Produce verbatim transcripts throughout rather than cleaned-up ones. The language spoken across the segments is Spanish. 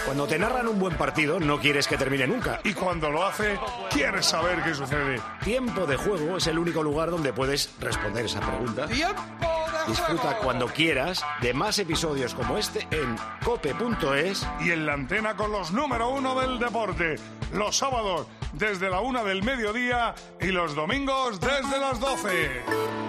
Cuando te narran un buen partido, no quieres que termine nunca. Y cuando lo hace, quieres saber qué sucede. Tiempo de Juego es el único lugar donde puedes responder esa pregunta. ¡Tiempo de Disfruta juego! cuando quieras de más episodios como este en cope punto es. Y en la antena con los número uno del deporte. Los sábados desde la una del mediodía y los domingos desde las doce.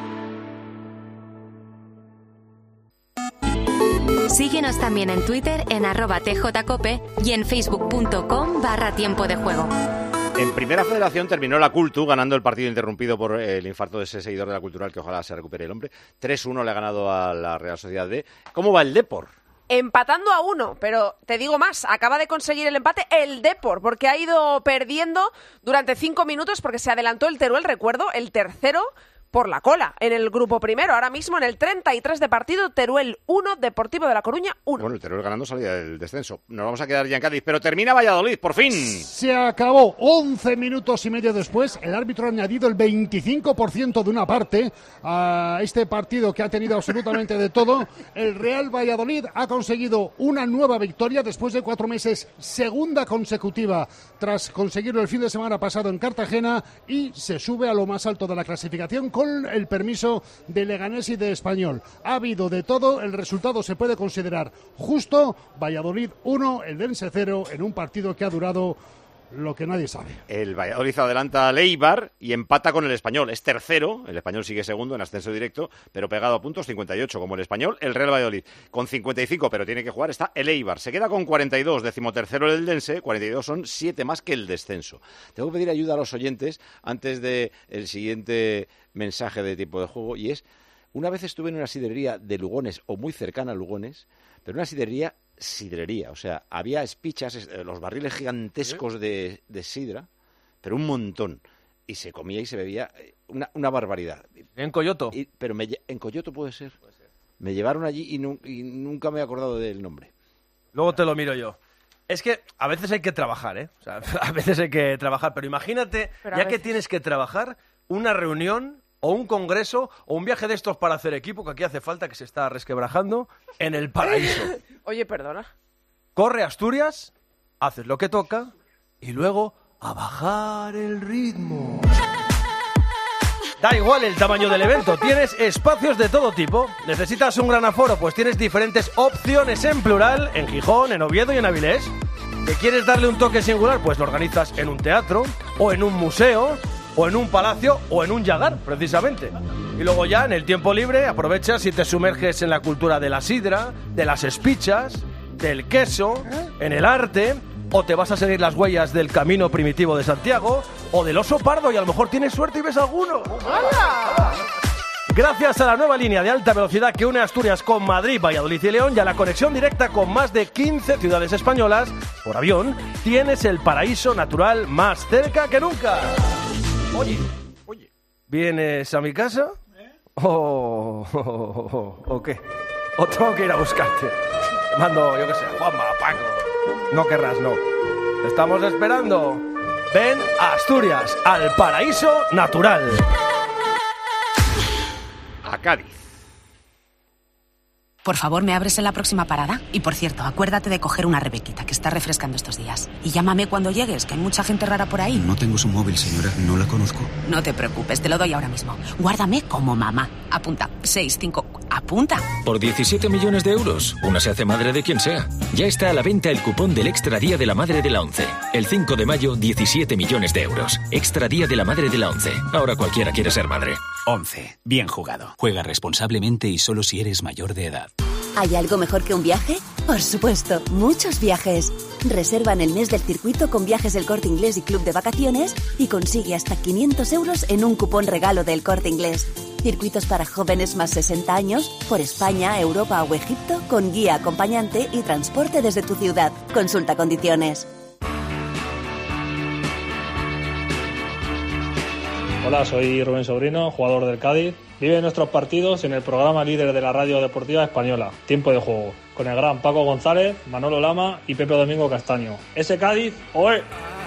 Síguenos también en Twitter en arroba tjcope y en facebook.com barra tiempo de juego. En Primera Federación terminó la Cultu ganando el partido interrumpido por el infarto de ese seguidor de la Cultural, que ojalá se recupere el hombre. tres uno le ha ganado a la Real Sociedad D. ¿Cómo va el Depor? Empatando a uno, pero te digo más, acaba de conseguir el empate el Depor, porque ha ido perdiendo durante cinco minutos porque se adelantó el Teruel, recuerdo, el tercero por la cola en el grupo primero. Ahora mismo en el treinta y tres de partido, Teruel uno, Deportivo de La Coruña uno. Bueno, el Teruel ganando salida del descenso. Nos vamos a quedar ya en Cádiz, pero termina Valladolid, por fin. Se acabó once minutos y medio después. El árbitro ha añadido el veinticinco por ciento de una parte a este partido que ha tenido absolutamente de todo. El Real Valladolid ha conseguido una nueva victoria después de cuatro meses, segunda consecutiva tras conseguirlo el fin de semana pasado en Cartagena, y se sube a lo más alto de la clasificación con el permiso de Leganés y de Español. Ha habido de todo, el resultado se puede considerar justo. Valladolid uno, el Dense cero, en un partido que ha durado lo que nadie sabe. El Valladolid adelanta al Eibar y empata con el Español. Es tercero, el Español sigue segundo en ascenso directo, pero pegado a puntos, cincuenta y ocho como el Español. El Real Valladolid con cincuenta y cinco, pero tiene que jugar, está el Eibar. Se queda con cuarenta y dos, decimotercero el Dense, cuarenta y dos son siete más que el descenso. Tengo que pedir ayuda a los oyentes antes del siguiente mensaje de tiempo de juego, y es: una vez estuve en una sidrería de Lugones, o muy cercana a Lugones, pero una sidrería sidrería, o sea, había espichas, los barriles gigantescos de, de sidra, pero un montón, y se comía y se bebía una, una barbaridad. En Coyoto. Y, pero me, en Coyoto puede ser. puede ser. Me llevaron allí y, nu, y nunca me he acordado del nombre. Luego te lo miro yo. Es que a veces hay que trabajar, ¿eh? O sea, a veces hay que trabajar, pero imagínate, pero ya veces... que tienes que trabajar, una reunión o un congreso o un viaje de estos para hacer equipo, que aquí hace falta, que se está resquebrajando, en el paraíso. Oye, perdona. Corre a Asturias, haces lo que toca y luego a bajar el ritmo. Da igual el tamaño del evento, tienes espacios de todo tipo. ¿Necesitas un gran aforo? Pues tienes diferentes opciones en plural en Gijón, en Oviedo y en Avilés. ¿Que quieres darle un toque singular? Pues lo organizas en un teatro o en un museo, o en un palacio, o en un yagar, precisamente. Y luego ya, en el tiempo libre, aprovechas y te sumerges en la cultura de la sidra, de las espichas, del queso, en el arte, o te vas a seguir las huellas del camino primitivo de Santiago, o del oso pardo, y a lo mejor tienes suerte y ves alguno. ¡Hala! Gracias a la nueva línea de alta velocidad que une Asturias con Madrid, Valladolid y León, y a la conexión directa con más de quince ciudades españolas por avión, tienes el paraíso natural más cerca que nunca. Oye, oye, ¿vienes a mi casa? ¿Eh? ¿O, o, o, o qué? ¿O tengo que ir a buscarte? Te mando, yo qué sé, Juanma, Paco. No querrás, no. Te estamos esperando. Ven a Asturias, al paraíso natural. A Cádiz. Por favor, ¿me abres en la próxima parada? Y por cierto, acuérdate de coger una Rebequita, que está refrescando estos días. Y llámame cuando llegues, que hay mucha gente rara por ahí. No tengo su móvil, señora. No la conozco. No te preocupes, te lo doy ahora mismo. Guárdame como mamá. Apunta. seis cinco... Apunta. Por diecisiete millones de euros, una se hace madre de quien sea. Ya está a la venta el cupón del Extra Día de la Madre de la ONCE. El cinco de mayo, diecisiete millones de euros. Extra Día de la Madre de la ONCE. Ahora cualquiera quiere ser madre. ONCE. Bien jugado. Juega responsablemente y solo si eres mayor de edad. ¿Hay algo mejor que un viaje? Por supuesto, muchos viajes. Reserva en el mes del circuito con Viajes del Corte Inglés y Club de Vacaciones y consigue hasta quinientos euros en un cupón regalo del Corte Inglés. Circuitos para jóvenes más sesenta años, por España, Europa o Egipto, con guía acompañante y transporte desde tu ciudad. Consulta condiciones. Hola, soy Rubén Sobrino, jugador del Cádiz. Vive nuestros partidos en el programa líder de la radio deportiva española, Tiempo de Juego, con el gran Paco González, Manolo Lama y Pepe Domingo Castaño. ¡Ese Cádiz, oe!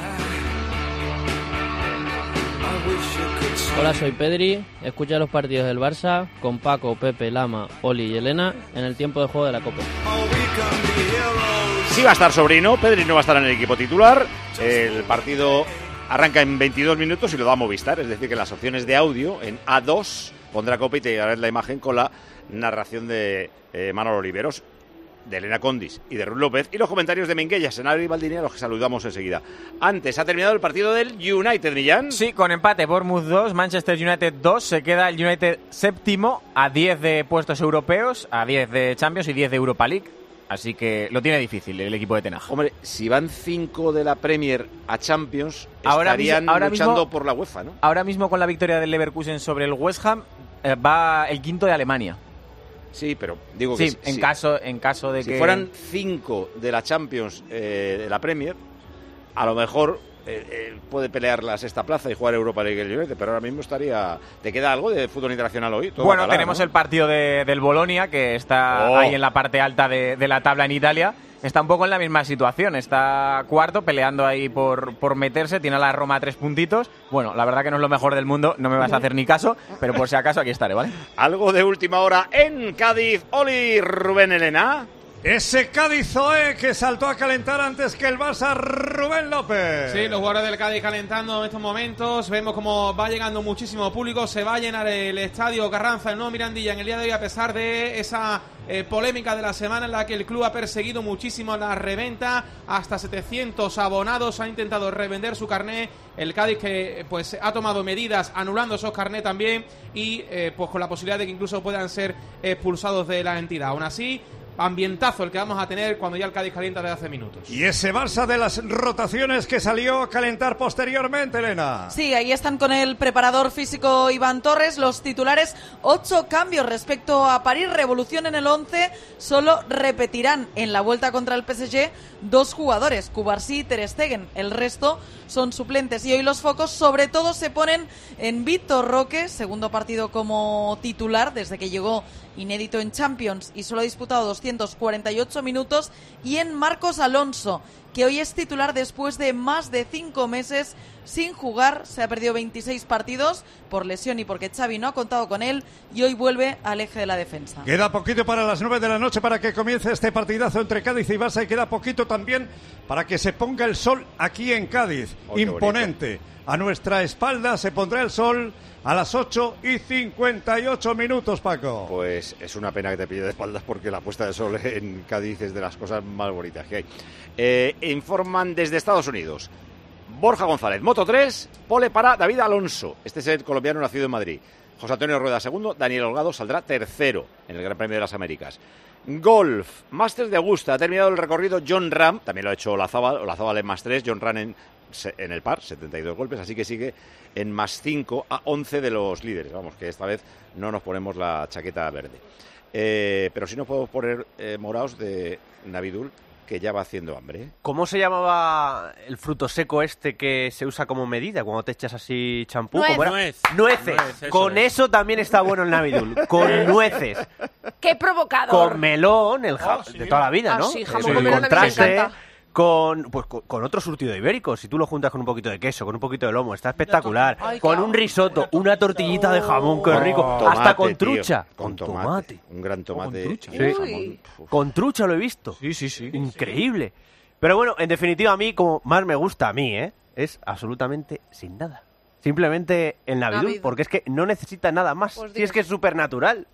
Hola, soy Pedri. Escucha los partidos del Barça con Paco, Pepe, Lama, Oli y Elena en el Tiempo de Juego de la Copa. Sí va a estar Sobrino, Pedri no va a estar en el equipo titular. El partido arranca en veintidós minutos y lo da a Movistar, es decir, que las opciones de audio en A dos pondrá Cope y te llegará la imagen con la narración de eh, Manolo Oliveros, de Elena Condis y de Ruth López, y los comentarios de Minguella, Senado y Baldini, a los que saludamos enseguida. Antes ha terminado el partido del United, Millán. Sí, con empate, Bournemouth dos, Manchester United dos, se queda el United séptimo a diez de puestos europeos, a diez de Champions y diez de Europa League. Así que lo tiene difícil el equipo de Ten Hag. Hombre, si van cinco de la Premier a Champions, ahora estarían mismo, ahora luchando mismo, por la UEFA, ¿no? Ahora mismo con la victoria del Leverkusen sobre el West Ham, eh, va el quinto de Alemania. Sí, pero digo sí, que... en sí, caso, en caso de si que... Si fueran cinco de la Champions eh, de la Premier, a lo mejor eh, eh, puede pelear la sexta plaza y jugar Europa League el United, pero ahora mismo estaría... ¿Te queda algo de fútbol internacional hoy? Todo bueno, bacalao, tenemos ¿no? el partido de, del Bolonia, que está oh. ahí en la parte alta de, de la tabla en Italia. Está un poco en la misma situación, está cuarto, peleando ahí por, por meterse, tiene a la Roma tres puntitos. Bueno, la verdad que no es lo mejor del mundo, no me vas a hacer ni caso, pero por si acaso aquí estaré, ¿vale? Algo de última hora en Cádiz. Oli, Rubén Elena. Ese Cádiz Zoe que saltó a calentar antes que el Barça, Rubén López. Sí, los jugadores del Cádiz calentando en estos momentos. Vemos cómo va llegando muchísimo público. Se va a llenar el estadio Carranza, el nuevo Mirandilla, en el día de hoy, a pesar de esa eh, polémica de la semana en la que el club ha perseguido muchísimo la reventa. Hasta setecientos abonados han intentado revender su carné. El Cádiz que pues ha tomado medidas anulando esos carné también y eh, pues con la posibilidad de que incluso puedan ser expulsados de la entidad. Aún así, ambientazo el que vamos a tener cuando ya el Cádiz calienta de hace minutos. Y ese Barça de las rotaciones que salió a calentar posteriormente, Elena. Sí, ahí están con el preparador físico Iván Torres. Los titulares, ocho cambios respecto a París. Revolución en el once. Solo repetirán en la vuelta contra el P S G dos jugadores, Cubarsí y Ter Stegen. El resto son suplentes. Y hoy los focos sobre todo se ponen en Víctor Roque, segundo partido como titular desde que llegó inédito en Champions y solo ha disputado doscientos cuarenta y ocho minutos, y en Marcos Alonso, que hoy es titular después de más de cinco meses sin jugar. Se ha perdido veintiséis partidos por lesión y porque Xavi no ha contado con él, y hoy vuelve al eje de la defensa. Queda poquito para las nueve de la noche para que comience este partidazo entre Cádiz y Barça, y queda poquito también para que se ponga el sol aquí en Cádiz. Oh, imponente. A nuestra espalda se pondrá el sol a las ocho y cincuenta y ocho minutos, Paco. Pues es una pena que te pille de espaldas, porque la puesta de sol en Cádiz es de las cosas más bonitas que hay. Eh, informan desde Estados Unidos. Borja González, Moto tres, pole para David Alonso. Este es el colombiano nacido en Madrid. José Antonio Rueda segundo, Daniel Holgado saldrá tercero en el Gran Premio de las Américas. Golf, Masters de Augusta, ha terminado el recorrido John Ram, también lo ha hecho Olazábal, Olazábal en más tres, John Ram en, en el par, setenta y dos golpes, así que sigue en más cinco a once de los líderes. Vamos, que esta vez no nos ponemos la chaqueta verde. Eh, pero sí nos podemos poner eh, morados de Navidul, que ya va haciendo hambre, ¿eh? ¿Cómo se llamaba el fruto seco este que se usa como medida cuando te echas así champú? Nuez. ¿Cómo era? Nuez. Nueces. Nuez, eso Con es. eso también está bueno el Navidul. Con nueces. ¡Qué provocador! Con melón, el ja- Oh, sí. de toda la vida, Ah, ¿no? sí, jamón Eso, con el melón a mí me contraste. encanta. Con, pues, con, con otro surtido ibérico, si tú lo juntas con un poquito de queso, con un poquito de lomo, está espectacular. Ay, Con qué un risotto, una tortillita de jamón, qué rico. Tomate, Hasta con tío, trucha. Con tomate. Un gran tomate. Con trucha. y Sí. jamón. Uf. Con trucha lo he visto. Sí, sí, sí. Increíble. Pero bueno, en definitiva, a mí, como más me gusta a mí, ¿eh? Es absolutamente sin nada. Simplemente el Navidul, Navidul. porque es que no necesita nada más. Pues Si es digo. que es súper natural.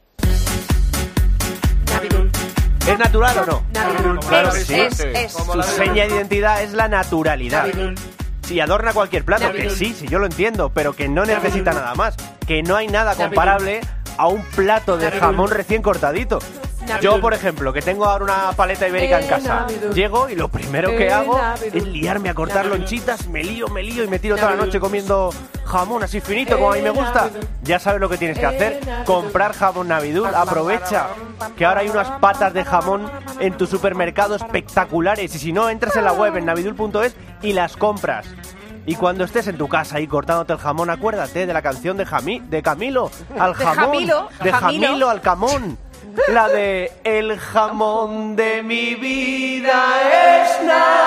Navidul. ¿Es natural o no? Navidul. Claro Es, que sí. es, es. Su seña de identidad es la naturalidad. Navidul. Si adorna cualquier plato, que Navidul. sí, sí, yo lo entiendo, pero que no necesita nada más. Que no hay nada comparable a un plato de Navidul. jamón recién cortadito. Navidul. Yo, por ejemplo, que tengo ahora una paleta ibérica en Eh, casa, Navidul. llego y lo primero que Eh, hago Navidul. es liarme a cortar Navidul. lonchitas, me lío, me lío y me tiro toda la Navidul. noche comiendo jamón así finito como a mí me gusta. Navidul. Ya sabes lo que tienes que hacer, Eh, Navidul. comprar jamón Navidul. Aprovecha que ahora hay unas patas de jamón en tu supermercado espectaculares, y si no, entras en la web en navidul punto es y las compras. Y cuando estés en tu casa ahí cortándote el jamón, acuérdate de la canción de, Jami, de Camilo al De jamón. Jamilo, de Jamilo. Jamilo al camón. La de el jamón de mi vida es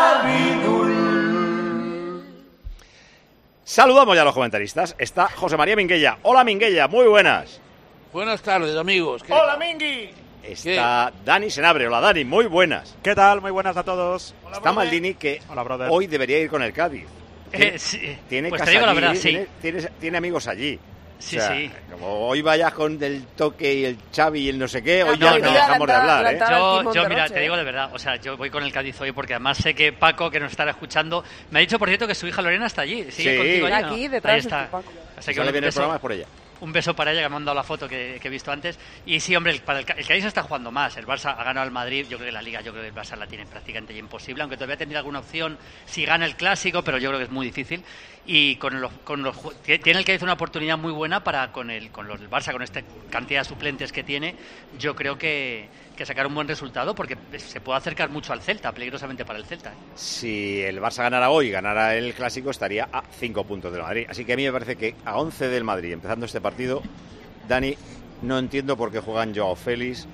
Navidul. Saludamos ya a los comentaristas. Está José María Minguella. Hola, Minguella, muy buenas. Buenas tardes, amigos. ¿Qué- Hola, Mingui. está ¿Qué? Dani Senabre. Hola, Dani, muy buenas. ¿Qué tal? Muy buenas a todos. Hola, está brother. Maldini, que Hola, hoy debería ir con el Cádiz. Eh, sí. Tiene pues casa te digo allí, la verdad, tiene, sí. tiene, tiene amigos allí. Sí, o sea, sí. Como hoy vayas con el Toque y el Xavi y el no sé qué, hoy no, ya no, no dejamos de hablar, ¿eh? Yo, yo mira, te digo de verdad, o sea, yo voy con el Cádiz hoy porque además sé que Paco, que nos estará escuchando, me ha dicho, por cierto, que su hija Lorena está allí. ¿Sigue sí. contigo allí, aquí, ¿no? detrás Ahí está. de Paco. Así que sale bien el beso, programa es por ella. Un beso para ella, que me ha mandado la foto que, que he visto antes. Y sí, hombre, el, para el, el Cádiz está jugando más. El Barça ha ganado al Madrid. Yo creo que la Liga, yo creo que el Barça la tiene prácticamente ya imposible, aunque todavía tendría alguna opción si gana el Clásico, pero yo creo que es muy difícil. Y con los, con los tiene el Cádiz una oportunidad muy buena para con el con los, el Barça, con esta cantidad de suplentes que tiene, yo creo que, que sacar un buen resultado, porque se puede acercar mucho al Celta, peligrosamente para el Celta, ¿eh? Si el Barça ganara hoy y ganara el Clásico, estaría a cinco puntos del Madrid. Así que a mí me parece que a once del Madrid, empezando este partido, Dani, no entiendo por qué juegan Joao Félix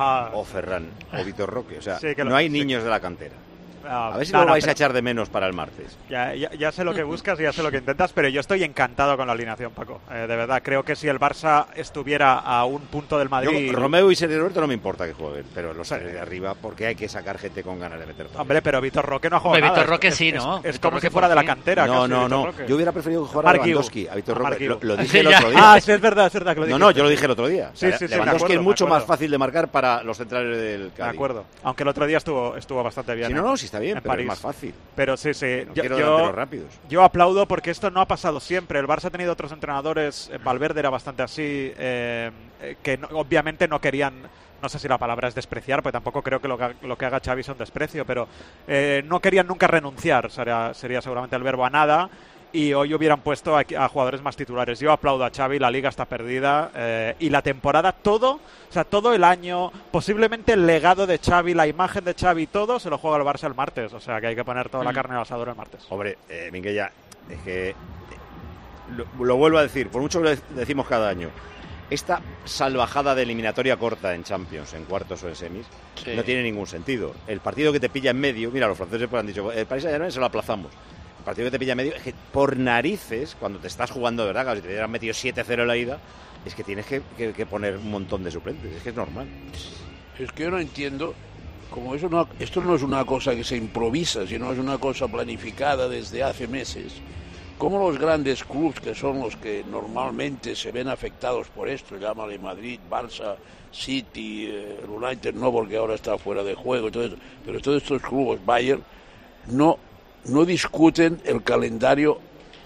o Ferran o Vitor Roque. O sea, sí, no hay sí. niños de la cantera. A ver si no, lo no, vais pero... a echar de menos para el martes. Ya, ya, ya sé lo que buscas y ya sé lo que intentas, pero yo estoy encantado con la alineación, Paco. Eh, de verdad, creo que si el Barça estuviera a un punto del Madrid... Yo, Romeo y Sergio Roberto no me importa que jueguen, pero los de arriba, porque hay que sacar gente con ganas de meter. Hombre, pero Vitor Roque no ha jugado Vitor nada. Roque es, sí, es, ¿no? Es, es como si fuera de la cantera. No, casi, no, no. Roque. Yo hubiera preferido jugar a Lewandowski, a Vitor Roque. Lo, lo dije el ya. otro día. Ah, sí, es verdad, es verdad que lo No, no, yo lo dije el otro día. Sí, sí, sí, Lewandowski es mucho más fácil de marcar para los centrales del Cádiz. De acuerdo. Aunque el otro día estuvo estuvo bastante bien. Sí, no, no, sí está bien, pero es más fácil. Pero sí, sí. No yo, yo, rápidos. yo aplaudo porque esto no ha pasado siempre. El Barça ha tenido otros entrenadores, Valverde era bastante así, eh, que no, obviamente no querían, no sé si la palabra es despreciar, porque tampoco creo que lo que, lo que haga Xavi sea un desprecio, pero eh, no querían nunca renunciar, sería, sería seguramente el verbo, a nada. Y hoy hubieran puesto a, a jugadores más titulares. Yo aplaudo a Xavi, la Liga está perdida eh, y la temporada, todo, o sea, todo el año, posiblemente el legado de Xavi, la imagen de Xavi, todo se lo juega el Barça el martes. O sea, que hay que poner toda la carne al asador el martes. Hombre, eh, Minguella, es que eh, lo, lo vuelvo a decir, por mucho que lo decimos cada año, esta salvajada de eliminatoria corta en Champions, en cuartos o en semis, sí. no tiene ningún sentido. El partido que te pilla en medio, mira, los franceses pues han dicho, el Paris Saint-Germain se lo aplazamos. El partido que te pilla en medio es que por narices, cuando te estás jugando de verdad, claro, si te hubieran metido siete cero en la ida, es que tienes que, que, que poner un montón de suplentes, es que es normal. Es que yo no entiendo, como eso no, esto no es una cosa que se improvisa, sino es una cosa planificada desde hace meses. Como los grandes clubes, que son los que normalmente se ven afectados por esto, llámale Madrid, Barça, City, eh, United no, porque ahora está fuera de juego, todo eso, pero todos estos clubes, Bayern, no... no discuten el calendario,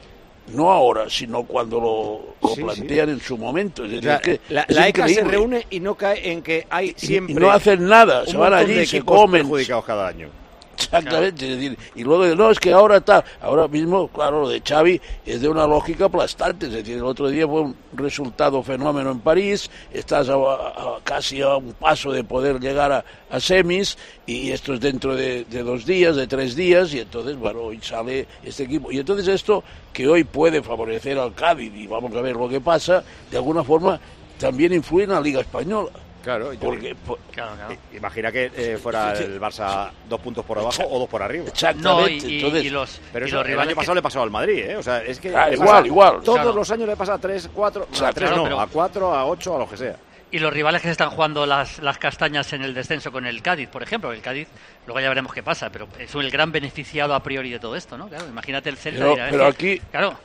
no ahora, sino cuando lo, lo sí, plantean sí. en su momento. Es decir, o sea, es que la es la E C A se reúne y no cae en que hay siempre... Y no hacen nada, se van allí, se comen. Perjudicados cada año. Exactamente, claro. Es decir, y luego no, es que ahora está, ahora mismo, claro, lo de Xavi es de una lógica aplastante, es decir, el otro día fue un resultado fenómeno en París, estás a, a, casi a un paso de poder llegar a, a semis, y esto es dentro de, de dos días, de tres días, y entonces, bueno, hoy sale este equipo, y entonces esto, que hoy puede favorecer al Cádiz, y vamos a ver lo que pasa, de alguna forma también influye en la Liga Española. Claro, porque por, claro, claro. Imagina que eh, fuera el Barça dos puntos por abajo o dos por arriba. Exactamente. No, y, Entonces, y los, pero y eso los el año pasado que... le pasó al Madrid, ¿eh? O sea, es que claro, igual, pasa, igual. Todos claro. los años le pasa a tres, cuatro, a tres claro, no, pero... a cuatro, a ocho, a lo que sea. Y los rivales que se están jugando las, las castañas en el descenso con el Cádiz, por ejemplo, el Cádiz, luego ya veremos qué pasa, pero es el gran beneficiado a priori de todo esto, ¿no? Claro, imagínate el Celta. Pero, dirá, pero es que, aquí... Claro.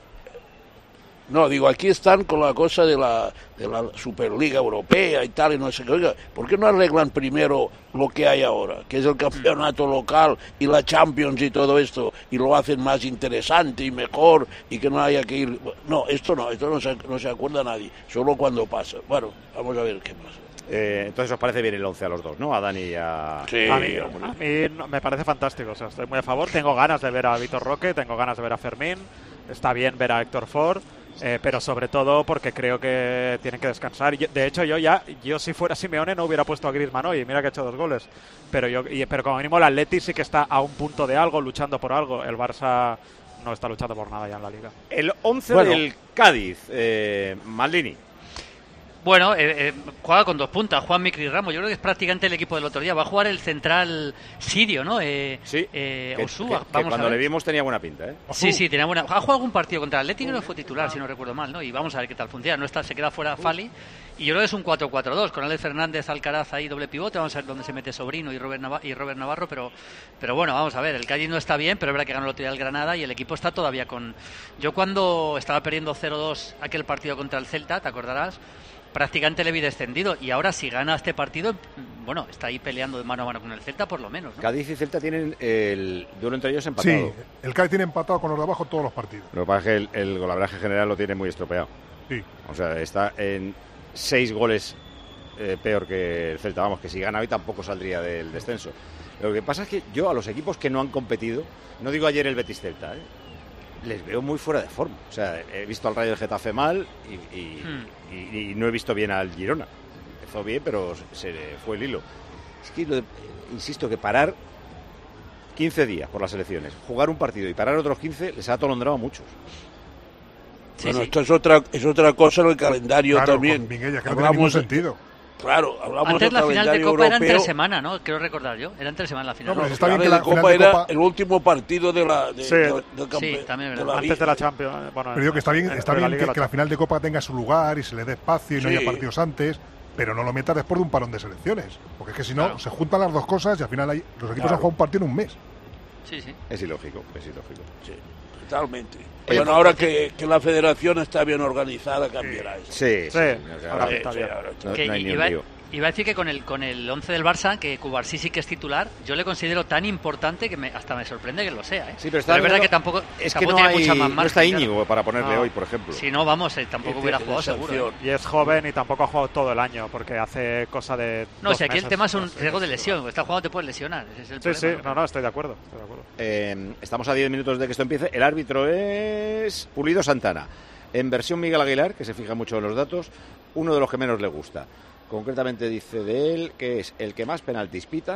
No, digo, aquí están con la cosa de la, de la Superliga Europea y tal, y no sé qué. Oiga, ¿por qué no arreglan primero lo que hay ahora, que es el campeonato local y la Champions y todo esto, y lo hacen más interesante y mejor, y que no haya que ir... No, esto no, esto no se, no se acuerda nadie, solo cuando pasa. Bueno, vamos a ver qué pasa. Eh, entonces os parece bien el once a los dos, ¿no? A Dani y a... Sí, a mí, a mí no, me parece fantástico, o sea, estoy muy a favor, tengo ganas de ver a Vitor Roque, tengo ganas de ver a Fermín, está bien ver a Héctor Ford, eh, pero sobre todo porque creo que tienen que descansar. De hecho, yo ya, yo si fuera Simeone no hubiera puesto a Griezmann hoy, mira que ha hecho dos goles, pero yo, y, pero como mínimo el Atleti sí que está a un punto de algo, luchando por algo. El Barça no está luchando por nada ya en la Liga. El once bueno. del Cádiz, eh, Maldini. Bueno, eh, eh, juega con dos puntas, Juan Micri Ramos. Yo creo que es prácticamente el equipo del otro día. Va a jugar el central sirio, ¿no? Eh, sí. Eh, que, Osúa. que, que vamos cuando a ver. le vimos tenía buena pinta, ¿eh? Sí, sí, tenía buena. Ha jugado algún partido contra el Atlético y no fue titular, si no recuerdo mal, ¿no? Y vamos a ver qué tal funciona. No está, se queda fuera Fali. Y yo creo que es un cuatro cuatro dos, con Alex Fernández, Alcaraz ahí, doble pivote. Vamos a ver dónde se mete Sobrino y Robert, Navarro, y Robert Navarro. Pero, pero bueno, vamos a ver. El Cádiz no está bien, pero es verdad que ganó el otro día el Granada y el equipo está todavía con. Yo cuando estaba perdiendo cero dos aquel partido contra el Celta, ¿te acordarás? Prácticamente le vi descendido y ahora si gana este partido, bueno, está ahí peleando de mano a mano con el Celta por lo menos, ¿no? Cádiz y Celta tienen el duelo entre ellos empatado. Sí, el Cádiz tiene empatado con los de abajo todos los partidos. Lo que pasa es que el, el golaveraje general lo tiene muy estropeado. Sí. O sea, está en seis goles eh, peor que el Celta. Vamos, que si gana hoy tampoco saldría del descenso. Lo que pasa es que yo a los equipos que no han competido, no digo ayer el Betis Celta, ¿eh? les veo muy fuera de forma. O sea, he visto al Rayo del Getafe mal y, y, hmm. y, y no he visto bien al Girona. Empezó bien, pero se le fue el hilo. Es que, lo de, insisto, que parar quince días por las elecciones, jugar un partido y parar otros quince, les ha atolondrado a muchos. Sí, bueno, sí. esto es otra, es otra cosa en el calendario claro, también. Miguel, ya que no tiene ningún sentido. Claro, hablamos Antes del la final de Copa europeo. era entre semana, ¿no? Quiero recordar yo. Era entre semana la final. No, pero está bien que la, la Copa era Copa... el último partido de la de, sí, de, de, de sí, también de la antes de la Champions. Bueno, pero digo que está bien, está bien que, la que la final de Copa tenga su lugar y se le dé espacio y sí. no haya partidos antes, pero no lo metas después de un parón de selecciones. Porque es que si no, claro. se juntan las dos cosas y al final hay, los equipos claro. han jugado un partido en un mes. Sí, sí. Es ilógico, es ilógico. Sí, totalmente. Oye, bueno, ahora que, que la federación está bien organizada, cambiará eso. Sí, sí. sí. sí. Ahora sí, está sí, bien. No, que no hay ni iba, un lío. Iba a decir que con el con el once del Barça, que Cubarsí sí que es titular, yo le considero tan importante que me, hasta me sorprende que lo sea. ¿eh? Sí, pero, pero es verdad que tampoco, es tampoco que no, tiene hay, mucha más margen, no está Íñigo claro. para ponerle no. hoy, por ejemplo. Si no, vamos, eh, tampoco hubiera jugado seguro. ¿eh? Y es joven y tampoco ha jugado todo el año, porque hace cosa de No, o sea, aquí meses, el tema es un no sé, riesgo de lesión. Está jugando, te puedes lesionar. Ese es el sí, problema, sí, no, no, estoy de acuerdo. Estoy de acuerdo. Eh, estamos a diez minutos de que esto empiece. El árbitro es Pulido Santana. En versión Miguel Aguilar, que se fija mucho en los datos, uno de los que menos le gusta. Concretamente dice de él que es el que más penaltis pita,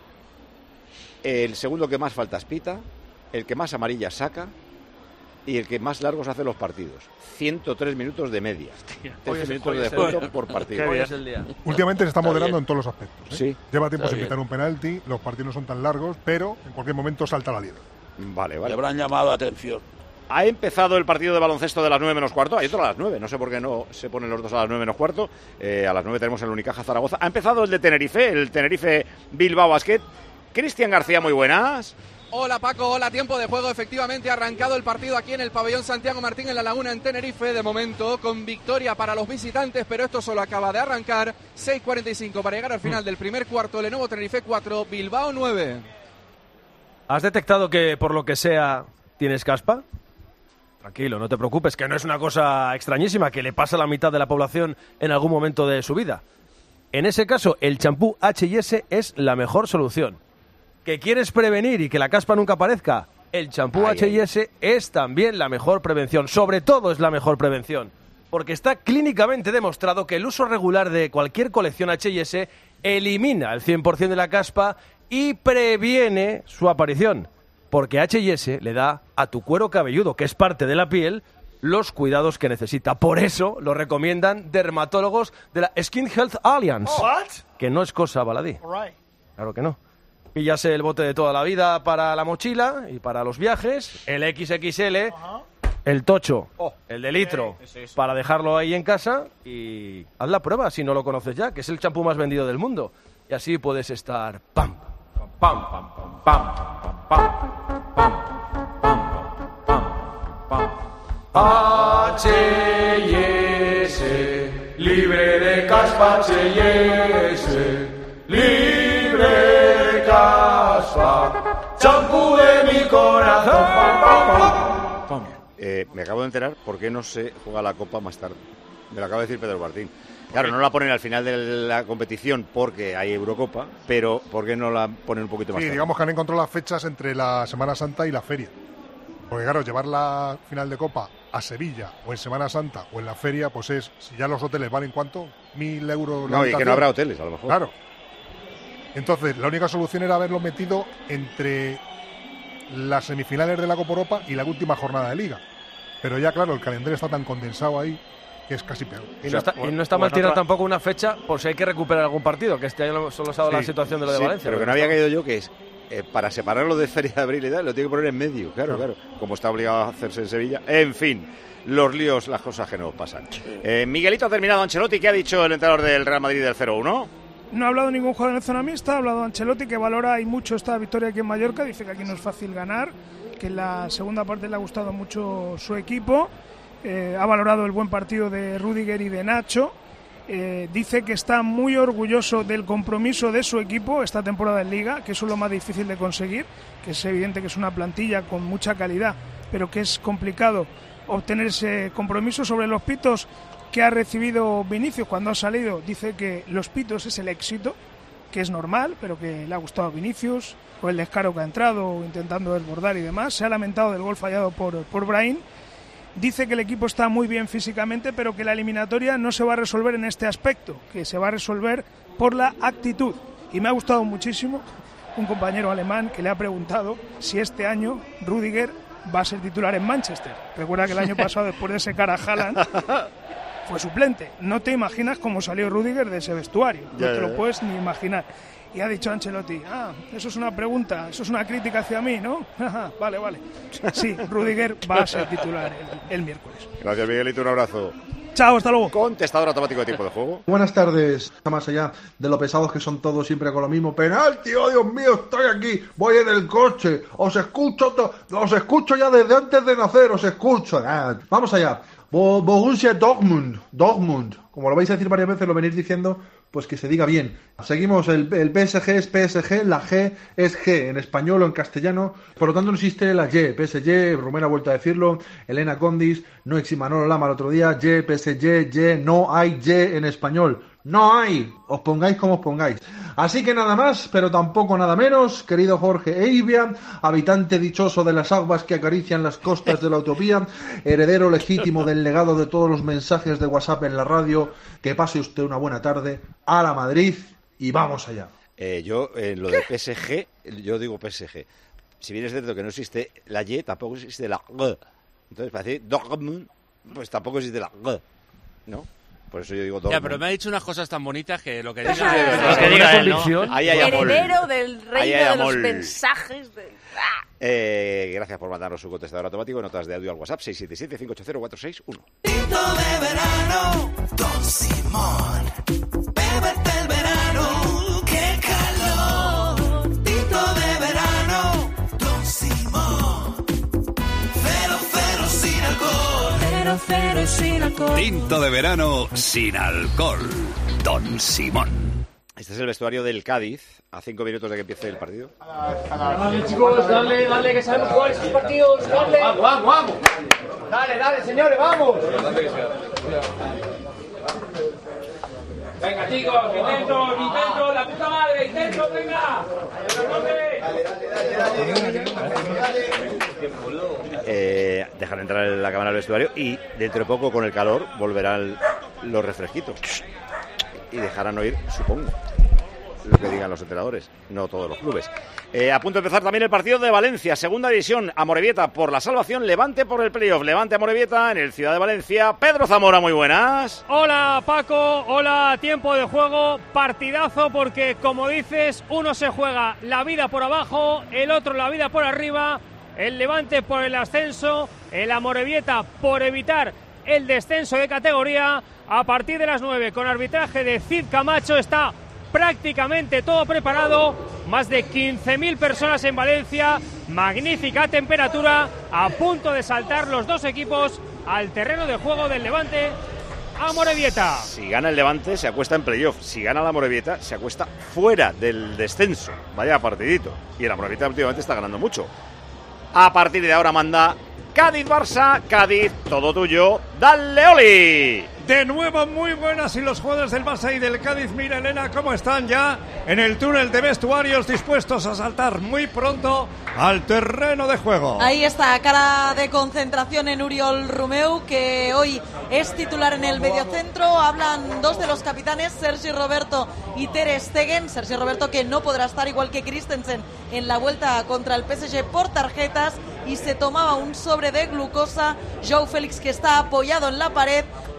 el segundo que más faltas pita, el que más amarillas saca y el que más largos hace los partidos. ciento tres minutos de media. trece minutos de descuento por partido. Últimamente se está moderando en todos los aspectos. ¿eh? Sí. Lleva tiempo sin pitar un penalti, los partidos no son tan largos, pero en cualquier momento salta la liebre. Vale, vale. Le habrán llamado la atención. Ha empezado el partido de baloncesto de las nueve menos cuarto. Hay otro a las nueve. No sé por qué no se ponen los dos a las nueve menos cuarto. Eh, a las nueve tenemos el Unicaja Zaragoza. Ha empezado el de Tenerife, el Tenerife Bilbao Basket. Cristian García, muy buenas. Hola Paco, hola, tiempo de juego. Efectivamente ha arrancado el partido aquí en el pabellón Santiago Martín en La Laguna, en Tenerife. De momento con victoria para los visitantes, pero esto solo acaba de arrancar. seis cuarenta y cinco para llegar al final del primer cuarto. Lenovo Tenerife cuatro, Bilbao nueve. ¿Has detectado que por lo que sea tienes caspa? Tranquilo, no te preocupes, que no es una cosa extrañísima que le pasa a la mitad de la población en algún momento de su vida. En ese caso, el champú H y S es la mejor solución. ¿Que quieres prevenir y que la caspa nunca aparezca? El champú H y S es también la mejor prevención. Sobre todo es la mejor prevención. Porque está clínicamente demostrado que el uso regular de cualquier colección H y S elimina el cien por ciento de la caspa y previene su aparición. Porque H y S le da a tu cuero cabelludo, que es parte de la piel, los cuidados que necesita. Por eso lo recomiendan dermatólogos de la Skin Health Alliance. What? Que no es cosa baladí. Right. Claro que no. Píllase el bote de toda la vida para la mochila y para los viajes, el equis equis ele, uh-huh. el tocho, oh. el de litro, okay. para dejarlo ahí en casa y haz la prueba si no lo conoces ya, que es el champú más vendido del mundo. Y así puedes estar pam, pam, pam, pam, pam, pam, pam. H y S, libre de caspa, H y S, libre de caspa, champú de mi corazón. Eh, me acabo de enterar por qué no se juega la Copa más tarde. Me lo acaba de decir Pedro Martín. Claro, no la ponen al final de la competición porque hay Eurocopa, pero ¿por qué no la ponen un poquito más sí, tarde? Digamos que han encontrado las fechas entre la Semana Santa y la feria. Porque claro, llevar la final de Copa a Sevilla o en Semana Santa o en la feria, pues es, si ya los hoteles valen ¿cuánto? Mil euros la No, habitación. y que no habrá hoteles, a lo mejor. Claro. Entonces, la única solución era haberlo metido entre las semifinales de la Copa Europa y la última jornada de Liga. Pero ya, claro, el calendario está tan condensado ahí que es casi peor. Y no está, y no está mal tirar tampoco una fecha por si hay que recuperar algún partido, que este año solo se ha dado sí, la situación de lo de sí, Valencia. Pero que no había caído yo, que es eh, para separarlo de Feria de Abril y tal, lo tiene que poner en medio, claro, claro, como está obligado a hacerse en Sevilla. En fin, los líos, las cosas que nos pasan. Eh, Miguelito, ha terminado Ancelotti. ¿Qué ha dicho el entrenador del Real Madrid del cero uno? No ha hablado ningún jugador en zona mixta, ha hablado Ancelotti, que valora y mucho esta victoria aquí en Mallorca. Dice que aquí no es fácil ganar, que en la segunda parte le ha gustado mucho su equipo. Eh, ha valorado el buen partido de Rüdiger y de Nacho. Eh, dice que está muy orgulloso del compromiso de su equipo esta temporada en Liga, que eso es lo más difícil de conseguir, que es evidente que es una plantilla con mucha calidad, pero que es complicado obtener ese compromiso. Sobre los pitos que ha recibido Vinicius cuando ha salido, dice que los pitos es el éxito, que es normal, pero que le ha gustado a Vinicius, o el descaro que ha entrado intentando desbordar y demás. Se ha lamentado del gol fallado por, por Brahim. Dice que el equipo está muy bien físicamente, pero que la eliminatoria no se va a resolver en este aspecto, que se va a resolver por la actitud. Y me ha gustado muchísimo un compañero alemán que le ha preguntado si este año Rüdiger va a ser titular en Manchester. Recuerda que el año pasado, después de ese cara a Haaland, fue suplente. No te imaginas cómo salió Rüdiger de ese vestuario. No te lo puedes ni imaginar. Y ha dicho Ancelotti, ah, eso es una pregunta, eso es una crítica hacia mí, ¿no? vale, vale. Sí, Rüdiger va a ser titular el, el miércoles. Gracias, Miguelito, un abrazo. Chao, hasta luego. Contestador automático de tiempo de juego. Buenas tardes. Más allá de lo pesados que son todos siempre con lo mismo. ¡Penalti! ¡Oh, Dios mío! Estoy aquí. Voy en el coche. Os escucho, to- os escucho ya desde antes de nacer. Os escucho. Ah, vamos allá. Bo- Borussia Dortmund. Dortmund. Como lo vais a decir varias veces, lo venís diciendo, pues que se diga bien. Seguimos, el, el P S G es P S G, la G es G, en español o en castellano. Por lo tanto no existe la Y. P S G, Romero ha vuelto a decirlo, Elena Condis, no existe Manolo Lama el otro día, Y, P S G, Y, no hay Y en español. No hay, os pongáis como os pongáis. Así que nada más, pero tampoco nada menos, querido Jorge Eivia, habitante dichoso de las aguas que acarician las costas de la utopía, heredero legítimo del legado de todos los mensajes de WhatsApp en la radio, que pase usted una buena tarde, a la Madrid y vamos allá. Eh, yo, en eh, lo de P S G, yo digo P S G. Si bien es cierto que no existe la Y, tampoco existe la G. Entonces, para decir Dortmund, pues tampoco existe la G, ¿no? Por eso yo digo Dortmund. Ya, pero me ha dicho unas cosas tan bonitas que lo que diga, sí, lo que diga él, ¿no? Ahí hay amor. Heredero del reino de los mensajes de... Eh, gracias por mandarnos su contestador automático. Notas de audio al WhatsApp seis siete siete, cinco ocho cero, cuatro seis uno. Tinto de verano, Don Simón. Bébete el verano, qué calor. Tinto de verano, Don Simón. Cero, cero sin alcohol. Cero, cero sin alcohol. Tinto de verano sin alcohol. Don Simón. Este es el vestuario del Cádiz, a cinco minutos de que empiece el partido. Dale, chicos, dale, dale, que sabemos jugar esos partidos, dale. Vamos, vamos, vamos. Dale, dale, señores, vamos. Venga, chicos, intento, intento, la puta madre, intento, venga. Eh, dejan entrar la cámara al vestuario y dentro de poco, con el calor, volverán los refresquitos. Y dejarán oír, supongo, lo que digan los entrenadores, no todos los clubes. Eh, a punto de empezar también el partido de Valencia, segunda división, Amorebieta por la salvación, Levante por el playoff, Levante Amorebieta en el Ciudad de Valencia. Pedro Zamora, muy buenas. Hola Paco, hola, tiempo de juego, partidazo porque como dices, uno se juega la vida por abajo, el otro la vida por arriba, el Levante por el ascenso, el Amorebieta por evitar el descenso de categoría. A partir de las nueve, con arbitraje de Cid Camacho, está prácticamente todo preparado. Más de quince mil personas en Valencia. Magnífica temperatura. A punto de saltar los dos equipos al terreno de juego del Levante Amorebieta. Si gana el Levante, se acuesta en playoff. Si gana la Amorebieta, se acuesta fuera del descenso. Vaya partidito. Y el Amorebieta últimamente está ganando mucho. A partir de ahora manda Cádiz-Barça. Cádiz, todo tuyo. ¡Dale, Oli! De nuevo, muy buenas, y los jugadores del Barça y del Cádiz, mira Elena cómo están ya en el túnel de vestuarios, dispuestos a saltar muy pronto al terreno de juego. Ahí está, cara de concentración en Uriol Romeu, que hoy es titular en el mediocentro. Hablan dos de los capitanes, Sergi Roberto y Ter Stegen. Sergi Roberto, que no podrá estar, igual que Christensen, en la vuelta contra el P S G por tarjetas, y se tomaba un sobre de glucosa. Joao Félix, que está apoyado en la pared.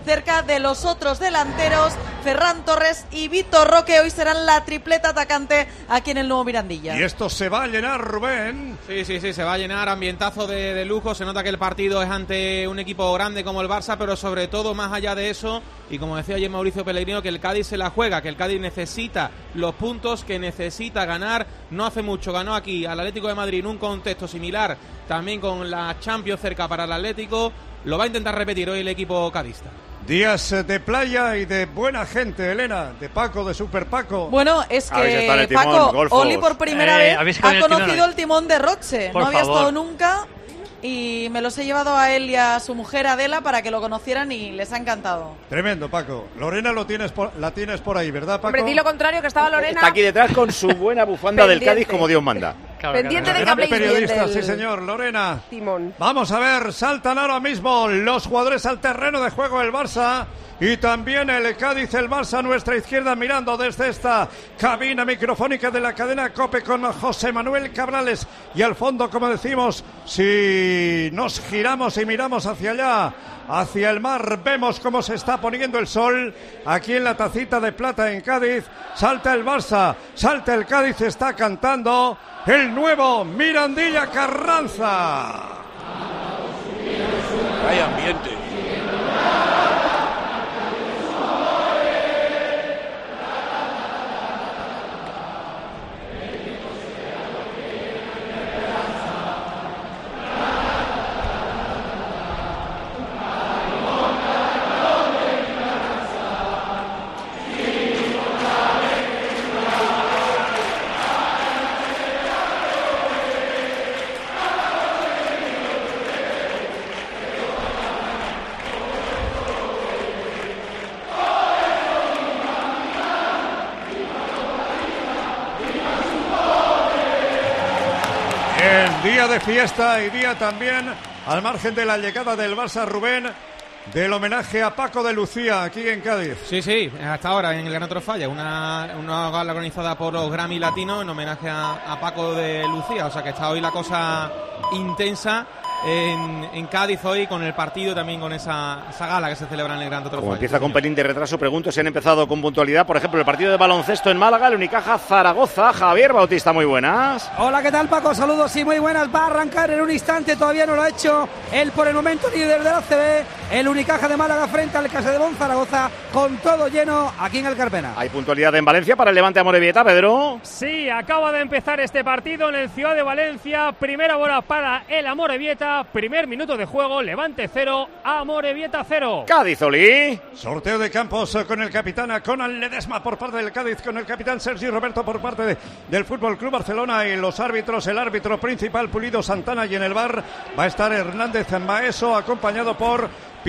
cerca de los otros delanteros, Ferran Torres y Vitor Roque. Hoy serán la tripleta atacante aquí en el nuevo Mirandilla. Y esto se va a llenar, Rubén. Sí, sí, sí, se va a llenar, ambientazo de, de lujo. Se nota que el partido es ante un equipo grande como el Barça, pero sobre todo, más allá de eso, y como decía ayer Mauricio Pellegrino, que el Cádiz se la juega, que el Cádiz necesita los puntos, que necesita ganar. No hace mucho ganó aquí al Atlético de Madrid en un contexto similar, también con la Champions cerca para el Atlético. Lo va a intentar repetir hoy el equipo cadista. Días de playa y de buena gente, Elena, de Paco, de Super Paco. Bueno, es que Paco, Oli por primera eh, vez ha conocido el timón de Roche. Por no había favor. estado nunca y me los he llevado a él y a su mujer Adela para que lo conocieran y les ha encantado. Tremendo, Paco. Lorena lo tienes por, la tienes por ahí, ¿verdad, Paco? Hombre, di lo contrario, que estaba Lorena. Está aquí detrás con su buena bufanda del Cádiz como Dios manda. Claro, pendiente claro. de que habléis periodista, bien del... sí señor, Lorena. Timón. Vamos a ver, saltan ahora mismo los jugadores al terreno de juego del Barça y también el Cádiz, el Barça a nuestra izquierda, mirando desde esta cabina microfónica de la cadena COPE con José Manuel Cabrales, y al fondo, como decimos, si nos giramos y miramos hacia allá, hacia el mar, vemos cómo se está poniendo el sol aquí en la Tacita de Plata en Cádiz. Salta el Barça, salta el Cádiz, está cantando el nuevo Mirandilla Carranza. Hay ambiente. Día de fiesta y día también, al margen de la llegada del Barça, Rubén, del homenaje a Paco de Lucía aquí en Cádiz. Sí, sí, hasta ahora en el Gran Trofalla, una, una gala organizada por los Grammy Latinos en homenaje a, a Paco de Lucía. O sea que está hoy la cosa intensa en, en Cádiz hoy, con el partido, también con esa, esa gala que se celebra en el Gran Trofalla. Como empieza con pelín de retraso, pregunto si han empezado con puntualidad. Por ejemplo, el partido de baloncesto en Málaga, el Unicaja Zaragoza. Javier Bautista, muy buenas. Hola, ¿qué tal, Paco? Saludos, sí, muy buenas. Va a arrancar en un instante, todavía no lo ha hecho él por el momento líder de la A C B, el Unicaja de Málaga frente al Casademón Zaragoza, con todo lleno aquí en el Carpena. ¿Hay puntualidad en Valencia para el Levante Amorebieta, Pedro? Sí, acaba de empezar este partido en el Ciudad de Valencia. Primera bola para el Amorebieta, primer minuto de juego, Levante cero, Amorebieta cero. Cádiz, Oli. Sorteo de campos con el capitán Conan Ledesma por parte del Cádiz, con el capitán Sergi Roberto por parte de, del Fútbol Club Barcelona, y los árbitros, el árbitro principal Pulido Santana, y en el bar va a estar Hernández Maeso, acompañado por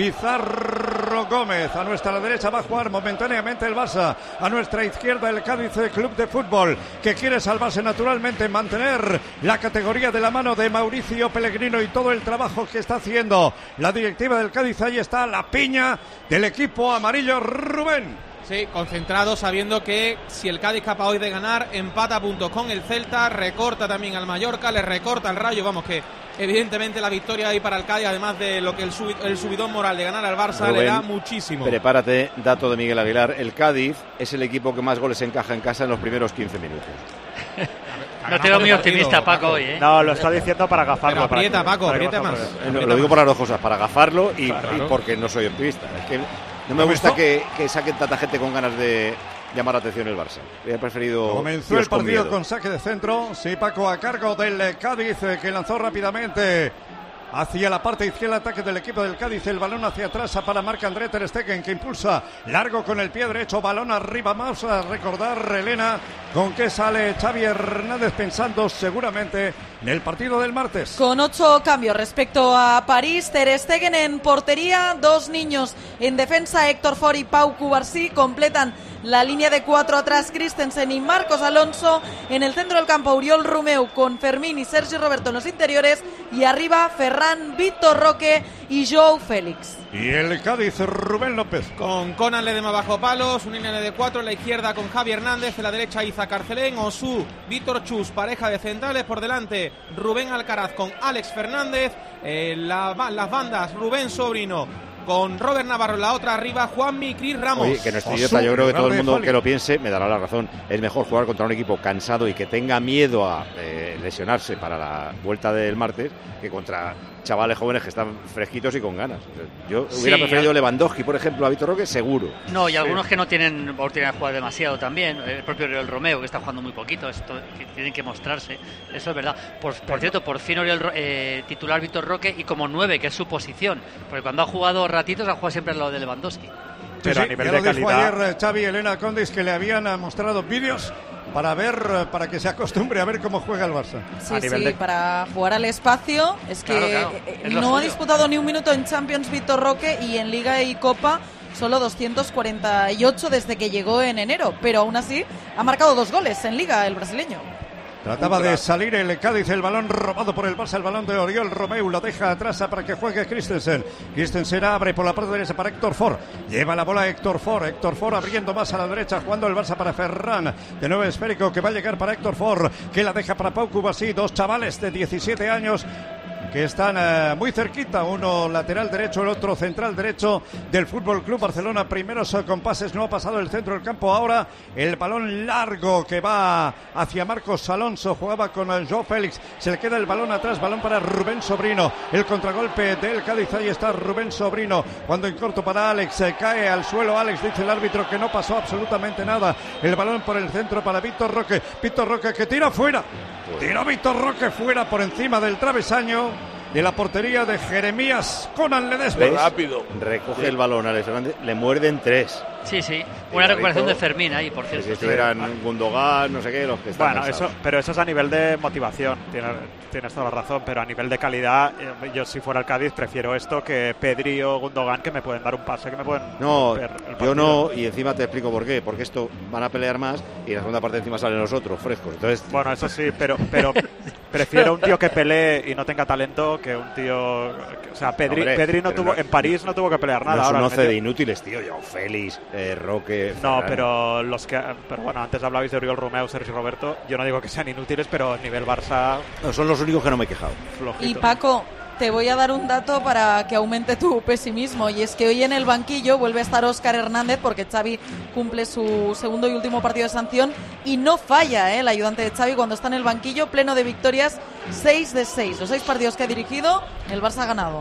Pizarro Gómez. A nuestra derecha va a jugar momentáneamente el Barça, a nuestra izquierda el Cádiz Club de Fútbol, que quiere salvarse naturalmente, mantener la categoría de la mano de Mauricio Pellegrino y todo el trabajo que está haciendo la directiva del Cádiz. Ahí está la piña del equipo amarillo, Rubén. Sí, concentrado, sabiendo que si el Cádiz capaz hoy de ganar, empata a puntos con el Celta, recorta también al Mallorca, le recorta al Rayo. Vamos, que evidentemente la victoria ahí para el Cádiz, además de lo que el, sub, el subidón moral de ganar al Barça, Rubén, le da muchísimo. Prepárate, dato de Miguel Aguilar, el Cádiz es el equipo que más goles encaja en casa en los primeros quince minutos. No te veo muy optimista, Paco, hoy, ¿eh? No, lo está diciendo para agafarlo. Pero aprieta, para Paco, aprieta más. Lo, lo digo por las dos cosas, para agafarlo y, claro, y porque no soy optimista. Es que no me gusta que, que saquen tanta gente con ganas de llamar la atención el Barça. He preferido. Comenzó el partido con, con saque de centro. Sí, Paco, a cargo del Cádiz, que lanzó rápidamente hacia la parte izquierda, ataque del equipo del Cádiz, el balón hacia atrás para Marc-André ter Stegen, que impulsa largo con el pie derecho, balón arriba. Vamos a recordar, Elena, con qué sale Xavi Hernández, pensando seguramente en el partido del martes. Con ocho cambios respecto a París, ter Stegen en portería, dos niños en defensa, Héctor Ford y Pau Cubarsí completan la línea de cuatro atrás, Christensen y Marcos Alonso. En el centro del campo, Oriol Romeu con Fermín y Sergi Roberto en los interiores. Y arriba, Ferran, Vitor Roque y Joao Félix. Y el Cádiz, Rubén López. Con Conan Ledesma bajo palos, una línea de cuatro en la izquierda con Javi Hernández, en la derecha Iza Carcelén, Osu, Víctor Chus, pareja de centrales, por delante Rubén Alcaraz con Alex Fernández, eh, la, las bandas Rubén Sobrino, con Robert Navarro en la otra arriba, Juanmi y Cris Ramos. Oye, que no estoy idiota, yo creo que todo el mundo que lo piense me dará la razón. Es mejor jugar contra un equipo cansado y que tenga miedo a eh, lesionarse para la vuelta del martes que contra chavales jóvenes que están fresquitos y con ganas. Yo hubiera Sí, preferido ya. Lewandowski, por ejemplo, a Vitor Roque, seguro. No, y algunos Sí. que no tienen oportunidad de jugar demasiado también. El propio Oriol Romeo, que está jugando muy poquito, esto, que tienen que mostrarse. Eso es verdad. Por, por cierto, por fin Oriol Ro- eh, titular Vitor Roque y como nueve, que es su posición. Porque cuando ha jugado ratitos, ha jugado siempre al lado de Lewandowski. Pero a nivel ya de lo dijo calidad... ayer Xavi y Elena Condis, que le habían eh, mostrado vídeos para ver, eh, para que se acostumbre a ver cómo juega el Barça. Sí, sí, de... para jugar al espacio. Es que Claro, claro, eh, es lo no ha suyo. disputado ni un minuto en Champions Vitor Roque y en Liga y Copa solo doscientos cuarenta y ocho desde que llegó en enero. Pero aún así ha marcado dos goles en Liga el brasileño. Trataba de salir el Cádiz, el balón robado por el Barça, el balón de Oriol Romeu, lo deja atrás para que juegue Christensen. Christensen abre por la parte derecha para Héctor Ford, lleva la bola Héctor Ford, Héctor Ford abriendo más a la derecha, jugando el Barça para Ferran, de nuevo esférico que va a llegar para Héctor Ford, que la deja para Pau Cubarsí, dos chavales de diecisiete años que están eh, muy cerquita, uno lateral derecho, el otro central derecho del Fútbol Club Barcelona. Primeros eh, compases, no ha pasado el centro del campo. Ahora el balón largo que va hacia Marcos Alonso, jugaba con el Joao Félix, se le queda el balón atrás, balón para Rubén Sobrino, el contragolpe del Cádiz, ahí está Rubén Sobrino, cuando en corto para Alex, se cae al suelo Alex, dice el árbitro que no pasó absolutamente nada, el balón por el centro para Víctor Roque, Víctor Roque que tira fuera, tira Víctor Roque fuera por encima del travesaño de la portería de Jeremías Conan Ledesma. Rápido. Recoge el balón Alex Fernández, le muerden tres. Sí, sí. Una recuperación de Fermín ahí, por cierto. Si estuvieran Gundogan, no sé qué, los que están Bueno, cansados. eso, pero eso es a nivel de motivación, tienes, tienes toda la razón, pero a nivel de calidad, eh, yo si fuera el Cádiz prefiero esto que Pedri o Gundogan, que me pueden dar un pase, que me pueden No, romper el yo partido. no, y encima te explico por qué, porque esto van a pelear más y en la segunda parte encima salen los otros frescos. Entonces, Bueno, eso sí, pero, pero prefiero un tío que pelee y no tenga talento que un tío... O sea, Pedri, Hombre, Pedri no pero tuvo, no- en París no tuvo que pelear nada. no es un ahora once metió- de inútiles, tío. Joao Félix, eh, Roque... No, Ferran. pero los que, pero bueno, antes hablabais de Oriol Romeu, Sergio Roberto. Yo no digo que sean inútiles, pero a nivel Barça, No, son los únicos que no me he quejado. flojito. Y Paco, te voy a dar un dato para que aumente tu pesimismo, y es que hoy en el banquillo vuelve a estar Óscar Hernández porque Xavi cumple su segundo y último partido de sanción y no falla, ¿eh? El ayudante de Xavi cuando está en el banquillo, pleno de victorias, seis de seis. Los seis partidos que ha dirigido, el Barça ha ganado.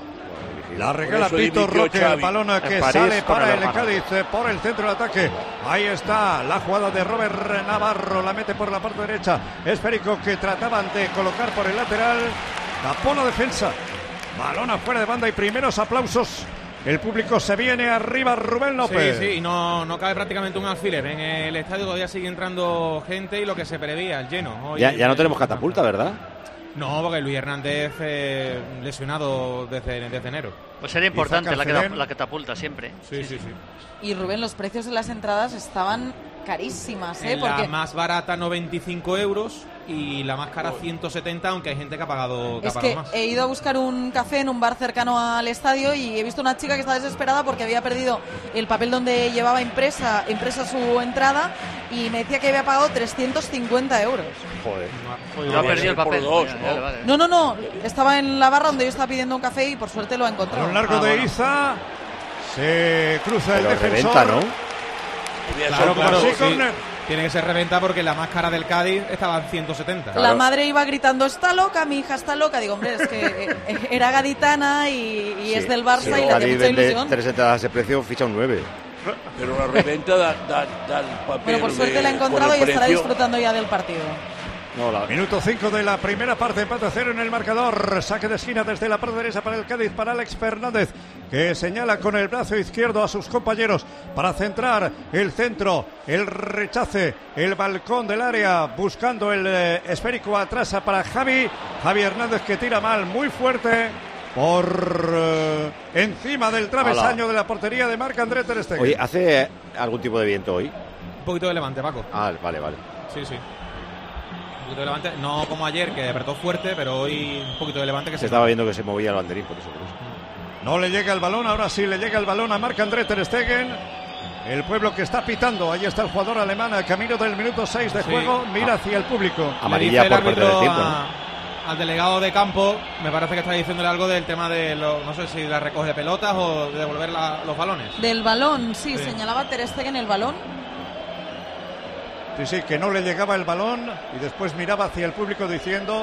La regala Por eso Pito dimitió Roque, el Xavi. balón En que París sale con para el el hermano. Cádiz eh, por el centro del ataque. Ahí está la jugada de Robert Navarro, la mete por la parte derecha. Esférico que trataban de colocar por el lateral. Tapó la defensa. Balón afuera de banda y primeros aplausos. El público se viene arriba, Rubén López. Sí, sí, y no, no cabe prácticamente un alfiler. En el estadio todavía sigue entrando gente y lo que se preveía, el lleno. Hoy Ya, ya no el- tenemos catapulta, ¿verdad? No, porque Luis Hernández eh, lesionado desde, desde enero. Pues sería importante la, Carcelén. que, la catapulta siempre. Sí, sí, sí. Y Rubén, los precios de las entradas estaban carísimas, ¿eh? En Porque la más barata noventa y cinco euros y la más cara ciento setenta, aunque hay gente que ha pagado, que ha es pagado que más. he ido a buscar un café en un bar cercano al estadio y he visto una chica que está desesperada porque había perdido el papel donde llevaba impresa, impresa su entrada y me decía que había pagado trescientos cincuenta euros. Joder. No ha perdido el papel. Por dos, Vale, ¿no? vale, vale. No, no, no, estaba en la barra donde yo estaba pidiendo un café y por suerte lo ha A encontrado. lo largo Ah, de bueno. Iza. Se cruza Pero el defensor. reventa, ¿no? Claro, claro, Sí, sí. córner. Tiene que ser reventa porque la más cara del Cádiz estaba en ciento setenta. La madre iba gritando, está loca, mi hija está loca. Digo, hombre, es que eh, era gaditana y, y es Sí, del Barça sí, y le Cádiz hacía mucha vende ilusión. tres entradas a ese precio, ficha un nueve. Pero la reventa da, da, da el papel. Bueno, por suerte de- la ha encontrado con y el estará precio. disfrutando ya del partido. No, la... Minuto cinco de la primera parte, empate a cero en el marcador. Saque de esquina desde la parte derecha para el Cádiz, para Alex Fernández, que señala con el brazo izquierdo a sus compañeros para centrar el centro, el rechace, el balcón del área, buscando el eh, esférico atrás para Javi. Javi Hernández que tira mal, muy fuerte, por eh, encima del travesaño de la portería de Marc-André Ter Stegen. Oye, ¿hace algún tipo de viento hoy? Un poquito de levante, Paco. Ah, vale, vale. Sí, sí. Un poquito de levante, no como ayer, que apretó fuerte, pero hoy un poquito de levante que Se estaba viendo que se movía el banderín, por eso. Por eso. No le llega el balón, ahora sí le llega el balón a Marc-André Ter Stegen. El pueblo que está pitando, ahí está el jugador alemán al camino del minuto seis de Sí. juego, mira hacia el público. Amarilla Le dice el por perder el árbitro tiempo, a, al delegado de campo, me parece que está diciéndole algo del tema de, lo, no sé si la recoge de pelotas o de devolver la, los balones. Del balón, sí, Sí. señalaba Ter Stegen el balón. Sí, sí, que no le llegaba el balón y después miraba hacia el público diciendo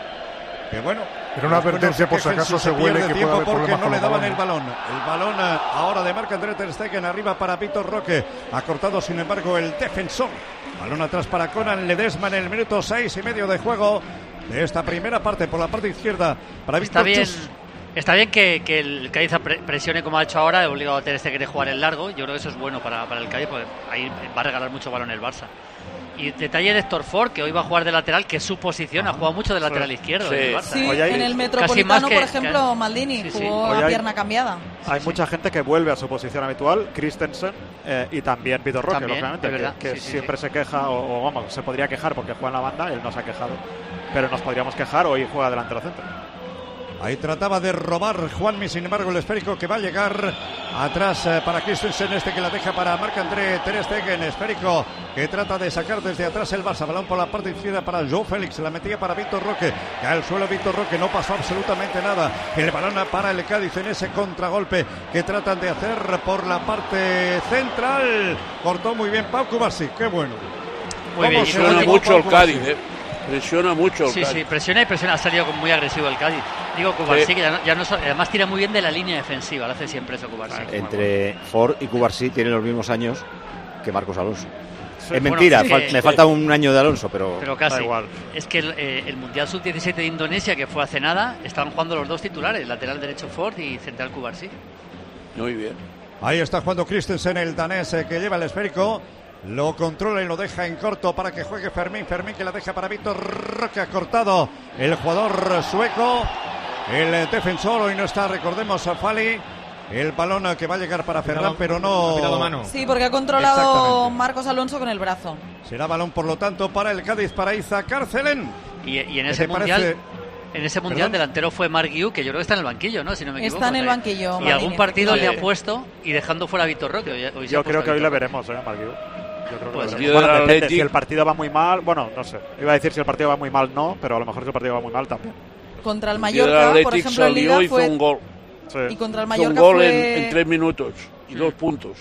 que bueno. Pero una después no advertencia se por si quejen acaso si se huele pierde que puede tiempo haber porque problemas no con le los daban el balones. balón. El balón eh, ahora de Marc-André Ter Stegen arriba para Vitor Roque. Ha cortado sin embargo el defensor. Balón atrás para Conan Ledesma en el minuto seis y medio de juego de esta primera parte por la parte izquierda para Está Víctor bien, Chus. está bien que, que el Cádiz pre- presione como ha hecho ahora, he obligado a Ter Stegen a jugar el largo. Yo creo que eso es bueno para, para el Cádiz, porque ahí va a regalar mucho balón el Barça. Y detalle de Héctor Ford, que hoy va a jugar de lateral, que es su posición, ha jugado mucho de lateral izquierdo. Sí. en el Barça. Sí, Hoy hay- en el Casi Metropolitano, más que- por ejemplo, que- Maldini Sí, sí. jugó Hoy a hay- pierna cambiada. Hay mucha gente que vuelve a su posición habitual, Christensen eh, y también Vitor Roque, También, lógicamente, es verdad. que, que Sí, sí, siempre sí. se queja, o, o vamos, se podría quejar porque juega en la banda, él no se ha quejado, pero nos podríamos quejar, hoy juega delantero centro. Ahí trataba de robar Juanmi, sin embargo el esférico que va a llegar atrás eh, para Christensen, este que la deja para Marc-André Ter Stegen, esférico que trata de sacar desde atrás el Barça, balón por la parte izquierda para Joao Félix, la metía para Víctor Roque, cae al suelo Víctor Roque, no pasó absolutamente nada, el balón para el Cádiz en ese contragolpe que tratan de hacer por la parte central, cortó muy bien Pau Cubarsí, qué bueno. Muy bien, ¿Cómo y se luego lo te- llevó Mucho Pau el Cubarsí? Cádiz, ¿eh? Presiona mucho el Sí, Cádiz. sí, presiona y presiona. Ha salido muy agresivo el Cádiz. Digo, Cubarsí, Sí. que ya no, ya no so- además tira muy bien de la línea defensiva. Lo hace siempre eso, Cubarsí. Entre Ford y Cubarsí tienen los mismos años que Marcos Alonso. Sí, Es bueno, mentira, sí, fal- sí. me falta un año de Alonso, pero, Pero casi. da igual. Es que el, eh, el Mundial sub diecisiete de Indonesia, que fue hace nada, estaban jugando los dos titulares, lateral derecho Ford y central Cubarsí. Muy bien. Ahí está jugando Christensen, el danés eh, que lleva el esférico. Lo controla y lo deja en corto para que juegue Fermín. Fermín que la deja para Víctor Roque. Ha cortado el jugador sueco. El eh, defensor hoy no está, recordemos, a Fali. El balón eh, que va a llegar para Ferran, pero no. Sí, porque ha controlado Exactamente. Marcos Alonso con el brazo. Será balón, por lo tanto, para el Cádiz, para Iza Cárcelen. Y, y en ¿Qué ese te mundial, parece? en ese mundial ¿Perdón? delantero fue Marc Guiu, que yo creo que está en el banquillo, ¿no? Si no me equivoco. Está en el O sea, banquillo, Y Maldini, algún partido le ha efectivamente. puesto y dejando fuera a Víctor Roque. Hoy- hoy se Yo ha puesto creo a que hoy Víctor le Roque. veremos, ¿eh, Marc Guiu. Yo creo que Pues lo sí. veremos. Bueno, Del depende, Athletic. si el partido va muy mal, bueno, no sé. Iba a decir si el partido va muy mal, no, pero a lo mejor si el partido va muy mal también. Contra el Y el Mallorca, por Athletic ejemplo, en salió Liga y hizo fue... un gol. Sí. Y contra el Hizo un Mallorca gol fue... en, en tres minutos y dos puntos.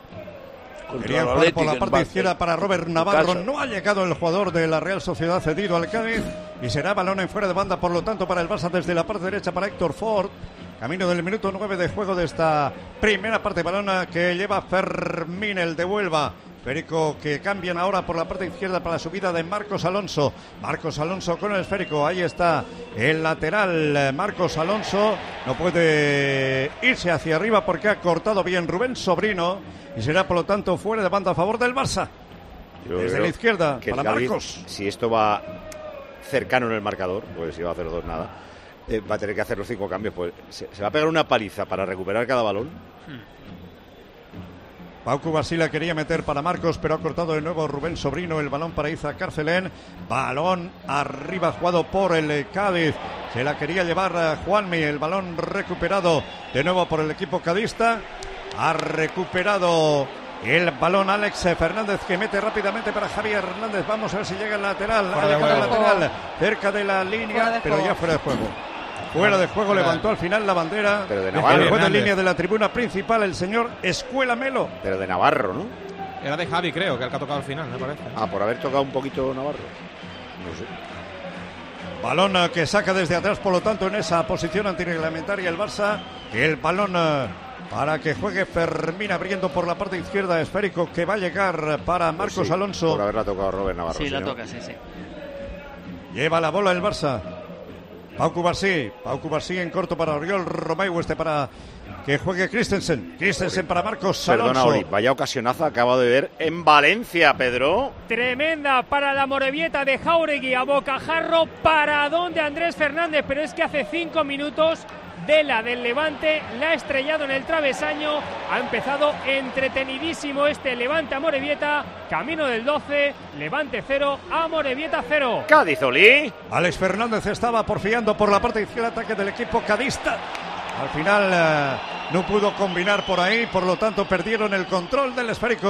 Contra Querían el jugar Athletic por la en parte Barça- izquierda para Robert en Navarro. casa. No ha llegado el jugador de la Real Sociedad cedido al Cádiz. Y será balón en fuera de banda, por lo tanto, para el Barça desde la parte derecha para Héctor Ford. Camino del minuto nueve de juego de esta primera parte. Balón que lleva Fermín, el de Huelva. Esférico que cambian ahora por la parte izquierda para la subida de Marcos Alonso. Marcos Alonso con el esférico. Ahí está el lateral. Marcos Alonso no puede irse hacia arriba porque ha cortado bien Rubén Sobrino. Y será por lo tanto fuera de banda a favor del Barça. Yo Desde creo la izquierda que el para Cádiz, Marcos. si esto va cercano en el marcador, pues si va a hacer dos nada, eh, va a tener que hacer los cinco cambios. Pues se, se va a pegar una paliza para recuperar cada balón. Pau Cubarsí la quería meter para Marcos, pero ha cortado de nuevo Rubén Sobrino. El balón para Iza Cárcelen. Balón arriba jugado por el Cádiz. Se la quería llevar a Juanmi. El balón recuperado de nuevo por el equipo cadista. Ha recuperado el balón Alex Fernández, que mete rápidamente para Javier Hernández. Vamos a ver si llega el lateral. Fuera Ha de llegado el juego. lateral cerca de la Fuera línea, de pero juego. ya fuera de juego. Fuera de juego, Fuera. levantó al final la bandera. Pero de El Navarro. juez de Hernández. línea de la tribuna principal, el señor Escuela Melo. Pero de Navarro, ¿no? Era de Javi, creo, que el que ha tocado al final, me parece. Ah, por haber tocado un poquito Navarro. No sé. Balón eh, que saca desde atrás, por lo tanto, en esa posición antirreglamentaria el Barça. El balón eh, para que juegue Fermín abriendo por la parte izquierda, esférico que va a llegar para Marcos Pues sí, Alonso. Por haberla tocado Robert Navarro. Sí, si la no- toca, sí, sí. Lleva la bola el Barça. Pau Cubarsí. Pau Cubarsí en corto para Oriol Romeu, este para que juegue Christensen. Christensen para Marcos Perdona, Alonso. Ori, vaya ocasionaza acabo de ver en Valencia, Pedro. Tremenda para la Morevieta de Jauregui a bocajarro. Paradón de Andrés Fernández, pero es que hace cinco minutos de la del Levante la ha estrellado en el travesaño. Ha empezado entretenidísimo este Levante a Morevieta. Camino del doce, Levante cero, a Morevieta cero. Cádiz, Oli. Alex Fernández estaba porfiando por la parte izquierda, ataque del equipo cadista. Al final eh, no pudo combinar por ahí, por lo tanto perdieron el control del esférico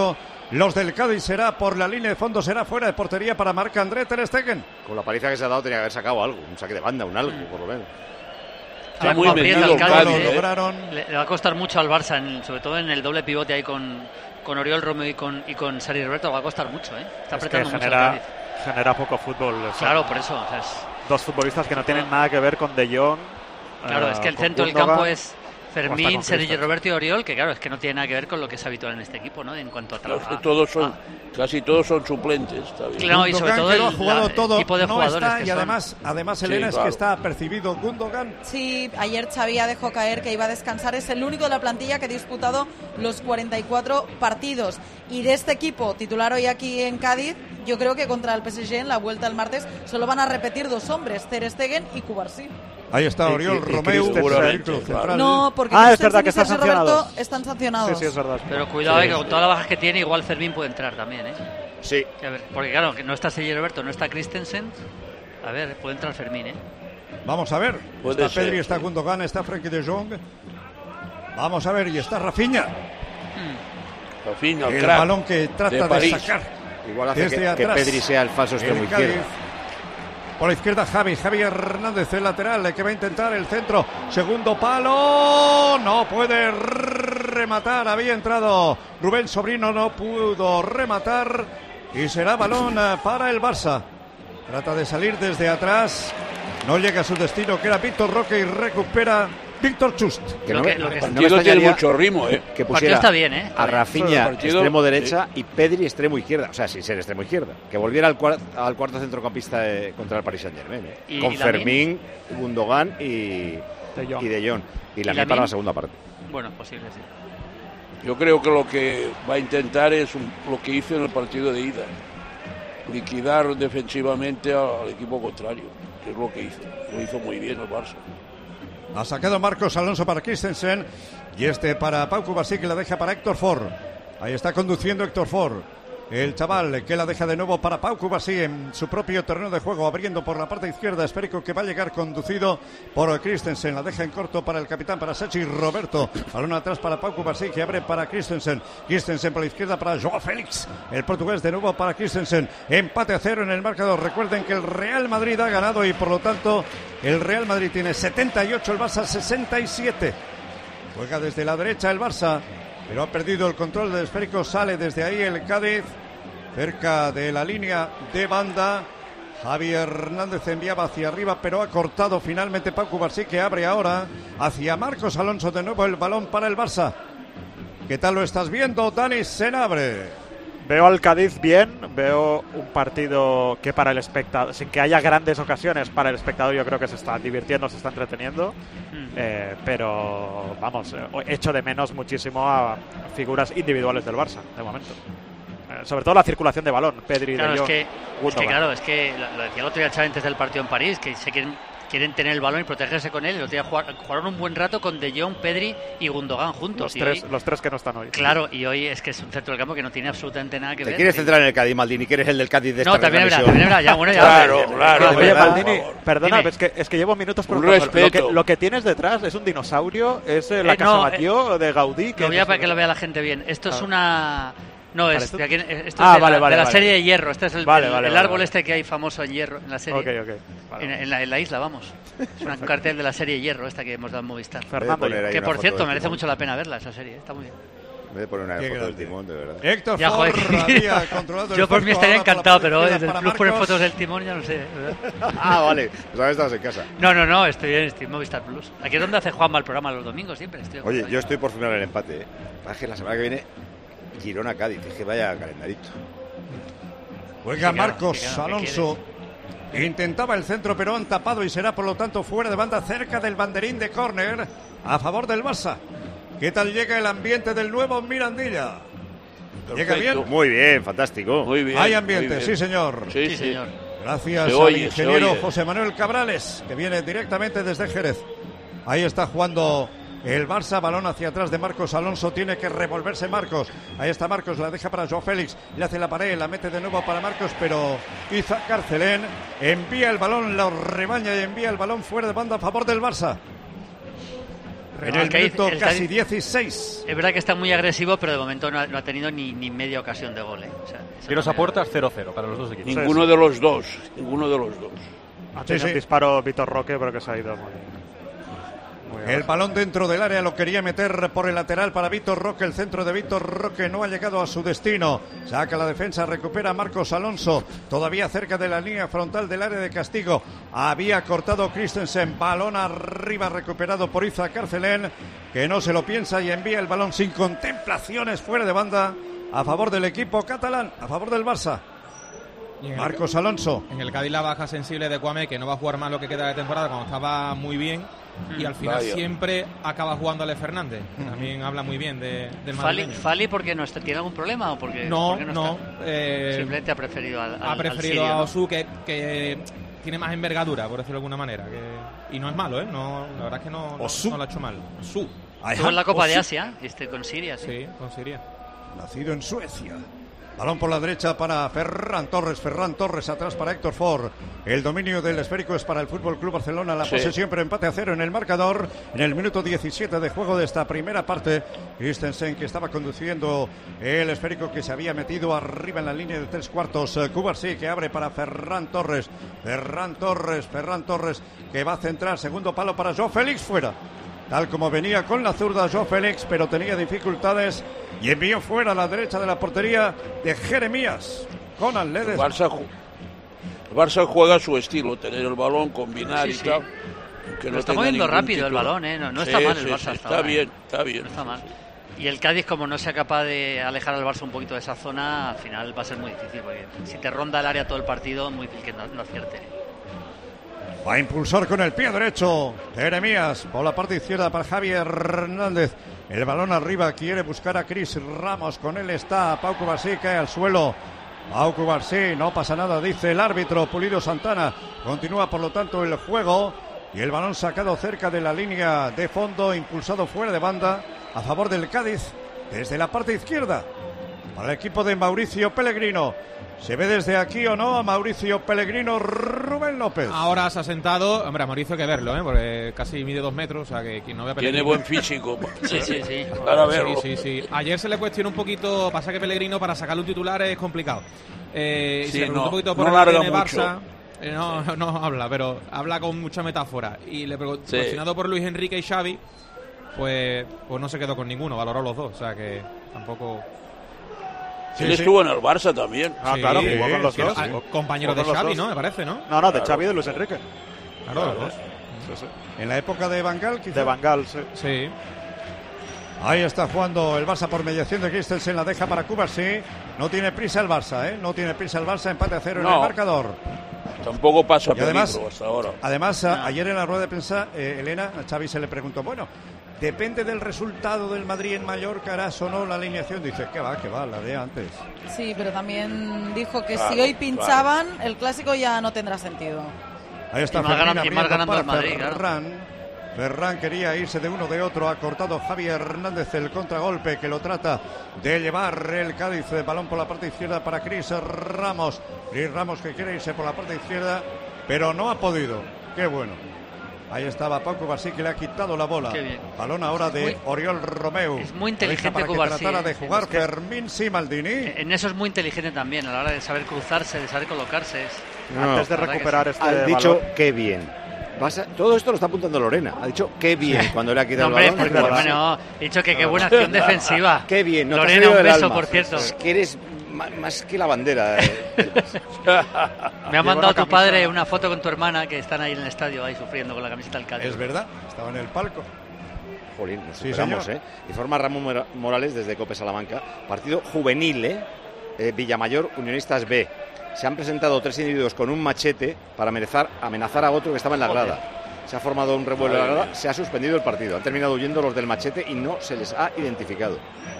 los del Cádiz. Será por la línea de fondo, será fuera de portería para Marc-André ter Stegen. Con la paliza que se ha dado tenía que haber sacado algo, un saque de banda, un algo, por lo menos. Está muy metido el Cádiz, ¿eh? lograron. Le, le va a costar mucho al Barça, en, sobre todo en el doble pivote ahí con, con Oriol Romeu y con, y con Sergi Roberto, le va a costar mucho, ¿eh? Está Es que apretando mucho genera, el Cádiz. genera poco fútbol. Son Claro, por eso. O sea, es... Dos futbolistas que no tienen nada que ver con De Jong. Claro, eh, es que el con centro del Gundogan, campo es Fermín, con Sergi Christensen. Roberto y Oriol, que claro, es que no tiene nada que ver con lo que es habitual en este equipo, ¿no? En cuanto a Claro, trabajo. que todos son, casi todos son suplentes. Está bien. Claro, y sobre Gundogan, todo que lo ha el, jugado la- todo, el tipo de no jugadores está, que y son. además, además Sí, Elena, es claro. que está percibido Gundogan. Sí, ayer Xavi ya dejó caer que iba a descansar. Es el único de la plantilla que ha disputado los cuarenta y cuatro partidos. Y de este equipo titular hoy aquí en Cádiz, yo creo que contra el P S G en la vuelta el martes solo van a repetir dos hombres, ter Stegen y Cubarsí. Ahí está Y- Oriol y- y Romeu, Christensen, círculo claro. central. No, porque Ah, es Christensen verdad que y está Sergi Roberto sancionado. están sancionados. Sí, sí, es verdad. Pero cuidado, Sí, eh, que con todas las bajas que tiene, igual Fermín puede entrar también, ¿eh? Sí. A ver, porque claro, que no está Sergi Roberto, no está Christensen. A ver, puede entrar Fermín, ¿eh? Vamos a ver. Puede Está ser, Pedri, sí. está Gundogan, está Frenkie de Jong. Vamos a ver, y está Rafinha. Rafinha, el El crack balón que trata de de, París. sacar. Igual hace Desde que, que atrás. Pedri sea el falso extremo El Cádiz. izquierdo. Por la izquierda Javi, Javi Hernández, el lateral, que va a intentar el centro. Segundo palo, no puede rematar, había entrado Rubén Sobrino, no pudo rematar y será balón eh, para el Barça. Trata de salir desde atrás, no llega a su destino, que era Víctor Roque, y recupera Víctor Chust. Que Lo no que- me, lo que- no El me partido tiene extrañaría mucho ritmo, ¿eh? que El partido pusiera está bien, ¿eh? a Rafinha El partido- extremo derecha y Pedri extremo izquierda, o sea, sin ser extremo izquierda, que volviera al, cuar- al cuarto centrocampista de- contra el Paris Saint-Germain, ¿eh? ¿Y- con y Lamine? Fermín, Gundogan y De Jong. y De Jong y la Lamine? para la segunda parte. Bueno, posible, sí. Yo creo que lo que va a intentar es un- lo que hizo en el partido de ida. Liquidar defensivamente al equipo contrario, que es lo que hizo. Lo hizo muy bien el Barça. Ha sacado Marcos Alonso para Christensen y este para Pau Cubarsí, que la deja para Héctor Ford. Ahí está conduciendo Héctor Ford. El chaval que la deja de nuevo para Pau Cubarsí en su propio terreno de juego, abriendo por la parte izquierda. Esférico que va a llegar conducido por Christensen. La deja en corto para el capitán, para Sergi Roberto. Balón atrás para Pau Cubarsí, que abre para Christensen. Christensen por la izquierda para Joao Félix. El portugués de nuevo para Christensen. Empate a cero en el marcador. Recuerden que el Real Madrid ha ganado y por lo tanto el Real Madrid tiene setenta y ocho, el Barça sesenta y siete. Juega desde la derecha el Barça, pero ha perdido el control del esférico. Sale desde ahí el Cádiz, cerca de la línea de banda. Javi Hernández enviaba hacia arriba, pero ha cortado finalmente Pau Cubarsí, que abre ahora hacia Marcos Alonso. De nuevo el balón para el Barça. ¿Qué tal lo estás viendo, Dani Senabre? Veo al Cádiz bien, veo un partido que para el espectador, sin que haya grandes ocasiones, para el espectador yo creo que se está divirtiendo, se está entreteniendo, eh, pero vamos, eh, echo de menos muchísimo a figuras individuales del Barça, de momento. Eh, sobre todo la circulación de balón, Pedri, Claro, De es Jong, que, es que Gundogan. claro, es que lo, lo decía el otro día Xavi antes del partido en París, que se quieren, quieren tener el balón y protegerse con él. El otro día jugar- jugaron un buen rato con De Jong, Pedri y Gundogan juntos. Los y tres, hoy- los tres que no están hoy. claro, y hoy es que es un centro del campo que no tiene absolutamente nada que ¿Te ver. quieres Y- centrar en el Cádiz, Maldini, que eres el del Cádiz de No, esta también es verdad, retransmisión? también es verdad, ya, bueno, ya. Claro, claro, Oye, verdad, Maldini, por favor. perdona, Dime. pero es que, es que llevo minutos Un preguntando. Lo que, respeto. lo que tienes detrás es un dinosaurio, es eh, la Eh, Casa no, Batlló de Gaudí. Lo voy a es para esto? que lo vea la gente bien. Esto es Ah. una... No, Vale, es esto- de, aquí- esto Ah, es de, vale, la, vale, de la vale. serie de Hierro. Este es el, Vale, el- vale, el vale, árbol vale. este que hay famoso en Hierro, en la serie. Ok, ok. Vale, En, vale. en la, en la isla, vamos. Es un cartel de la serie Hierro, esta que hemos dado en Movistar. Fernando, poner ahí Que una por foto cierto, del merece timón. mucho la pena verla, esa serie. Está muy bien. En vez de poner una Qué foto del grande. timón, de verdad. Héctor Ya, Ford joder. había controlado el Yo por mí esférico, estaría ahora por la encantado, parte pero izquierda desde el para plus poner Marcos. fotos del timón ya no sé. ¿verdad? Ah, vale. Pues ahora estabas en casa. No, no, no, estoy en estoy en Movistar Plus. Aquí es donde hace Juanma el programa los domingos siempre. Estoy Oye, yo estoy por firmar el empate. ¿eh? Es que la semana que viene Girona-Cádiz. Es que vaya calendarito. Juega Sí, claro, Marcos sí, claro, ¿qué Alonso. Intentaba el centro, pero han tapado y será por lo tanto fuera de banda, cerca del banderín de córner a favor del Barça. ¿Qué tal llega el ambiente del nuevo Mirandilla? ¿Llega bien? Muy bien, fantástico. Muy bien. Hay muy ambiente, bien. sí señor. Sí, Sí, sí. señor. Gracias Se al oye, se ingeniero oye. José Manuel Cabrales, que viene directamente desde Jerez. Ahí está jugando el Barça, balón hacia atrás de Marcos Alonso, tiene que revolverse Marcos. Ahí está Marcos, la deja para Joao Félix, le hace la pared, la mete de nuevo para Marcos, pero Iza Carcelén envía el balón, lo rebaña y envía el balón fuera de banda a favor del Barça. En el Cádiz- minuto el casi Cádiz- dieciséis. Es verdad que está muy agresivo, pero de momento no ha, no ha tenido ni, ni media ocasión de gol. ¿eh? O sea, esa Tiros no a me- puertas cero cero para los dos equipos. Ninguno de los dos. Ninguno de los dos. Ha Sí, tenido sí. un disparo Vitor Roque, pero que se ha ido muy, muy El abajo. balón dentro del área lo quería meter por el lateral para Víctor Roque. El centro de Víctor Roque no ha llegado a su destino. Saca la defensa, recupera Marcos Alonso. Todavía cerca de la línea frontal del área de castigo. Había cortado Christensen. Balón arriba recuperado por Iza Carcelén, que no se lo piensa y envía el balón sin contemplaciones fuera de banda a favor del equipo catalán, a favor del Barça. Y en el- Marcos Alonso. En el Cádiz la baja sensible de Kwame, que no va a jugar más lo que queda de temporada cuando estaba muy bien. Y al final Vaya. siempre acaba jugando Ale Fernández. También habla muy bien de, del Fali, madrileño. Fali porque no está, tiene algún problema o porque No, porque no. está? eh, Simplemente ha preferido al, ha al- preferido al sirio, a ¿no? Osu, que, que tiene más envergadura, por decirlo de alguna manera. Que, y no es malo, ¿eh? No, la verdad es que no, no, Osu. no lo ha hecho mal. Osu. Estuvo en la Copa de Osu. Asia, este, con Siria. Sí. Sí, con Siria. Nacido en Suecia. Balón por la derecha para Ferran Torres. Ferran Torres atrás para Héctor Ford. El dominio del esférico es para el Fútbol Club Barcelona. La Sí. posesión, pero empate a cero en el marcador. En el minuto diecisiete de juego de esta primera parte, Christensen, que estaba conduciendo el esférico que se había metido arriba en la línea de tres cuartos. Eh, Cubarsí, que abre para Ferran Torres. Ferran Torres, Ferran Torres, que va a centrar. Segundo palo para Joao Félix, fuera. Tal como venía con la zurda Joao Félix, pero tenía dificultades y envió fuera a la derecha de la portería de Jeremías. Con El Ledes. Barça, ju- el Barça juega a su estilo, tener el balón, combinar Sí, y sí. tal. Que Lo está tenga moviendo ningún rápido el título. balón, ¿eh? No, no Sí, está mal el sí, Barça sí, hasta está ahora, ¿eh? bien, está bien. No está mal. Y el Cádiz, como no sea capaz de alejar al Barça un poquito de esa zona, al final va a ser muy difícil, porque si te ronda el área todo el partido, muy difícil que no, no acierte. Va a impulsar con el pie derecho. Jeremías por la parte izquierda para Javier Hernández. El balón arriba, quiere buscar a Cris Ramos. Con él está Pau Cubarsí, cae al suelo. Pau Cubarsí, no pasa nada, dice el árbitro. Pulido Santana. Continúa por lo tanto el juego. Y el balón sacado cerca de la línea de fondo, impulsado fuera de banda a favor del Cádiz desde la parte izquierda. Para el equipo de Mauricio Pellegrino. ¿Se ve desde aquí o no a Mauricio Pellegrino? Rubén López. Ahora se ha sentado. Hombre, a Mauricio hay que verlo, ¿eh? Porque casi mide dos metros. O sea, que quien no vea Tiene Pellegrino- buen físico. Sí, sí, sí. Para verlo. Sí, sí, sí. Ayer se le cuestionó un poquito. Pasa que Pellegrino para sacarle un titular es complicado. Eh, y Sí, se le preguntó no, un poquito por no el larga A D N mucho. Barça. Eh, no, no habla, pero habla con mucha metáfora. Y le preguntó, Sí. cuestionado por Luis Enrique y Xavi, pues, pues no se quedó con ninguno, valoró los dos. O sea que tampoco. Él estuvo en el Barça también. Ah, Sí, claro, jugó con los sí, dos. ah, jugó- compañero de jugó con los Xavi, dos. ¿no? Me parece, ¿no? No, no, de Claro. Xavi y de Luis Enrique. Claro, los dos. Sí, sí. En la época de Bangal, quizá. De Bangal, sí. Sí. Ahí está jugando el Barça por mediación de Christensen, la deja para Cubarsí. No tiene prisa el Barça, ¿eh? No tiene prisa el Barça, empate a cero en No. el marcador. Tampoco pasa Y además, peligro hasta ahora. además a- ayer en la rueda de prensa, eh, Elena, a Xavi se le preguntó, bueno, depende del resultado del Madrid en Mallorca, harás o no la alineación. Dice, que va, que va, la de antes. Sí, pero también dijo que Claro, si hoy pinchaban, el clásico ya no tendrá sentido. Ahí está Y más Fermín ganan- y abriendo más ganando para el Madrid, claro. Ferran. Ferran quería irse de uno de otro, ha cortado Javier Hernández el contragolpe que lo trata de llevar el Cádiz. El balón por la parte izquierda para Cris Ramos. Cris Ramos que quiere irse por la parte izquierda, pero no ha podido. Qué bueno. Ahí estaba Pau Cubarsí, que le ha quitado la bola. Qué bien. Balón ahora de Muy- Oriol Romeu. es muy La deja inteligente para que Cubarsí, tratara de eh. jugar Es que- Fermín Simaldini. En eso es muy inteligente también, a la hora de saber cruzarse, de saber colocarse. Es- No, Antes de la verdad que recuperar sí. este Ha dicho balón. qué bien. Vas a- todo esto lo está apuntando Lorena. Ha dicho qué bien cuando le ha No, quitado hombre, el balón. porque, Cubarsí. bueno, he dicho que qué buena acción defensiva. Qué bien. No te has Lorena, salido un del beso, alma. por cierto. Es que eres ma- más que la bandera. eh. Me ha mandado tu padre una foto con tu hermana que están ahí en el estadio, ahí sufriendo con la camiseta del Cádiz. Es verdad, estaba en el palco. Jolín, nos Sí, superamos, señor. ¿eh? Informa Ramón Mora- Morales desde Cope Salamanca. Partido juvenil, ¿eh? Eh, Villamayor, Unionistas B. Se han presentado tres individuos con un machete para amenazar, amenazar a otro que estaba en la grada. Se ha formado un revuelo en la grada, se ha suspendido el partido. Han terminado huyendo los del machete y no se les ha identificado.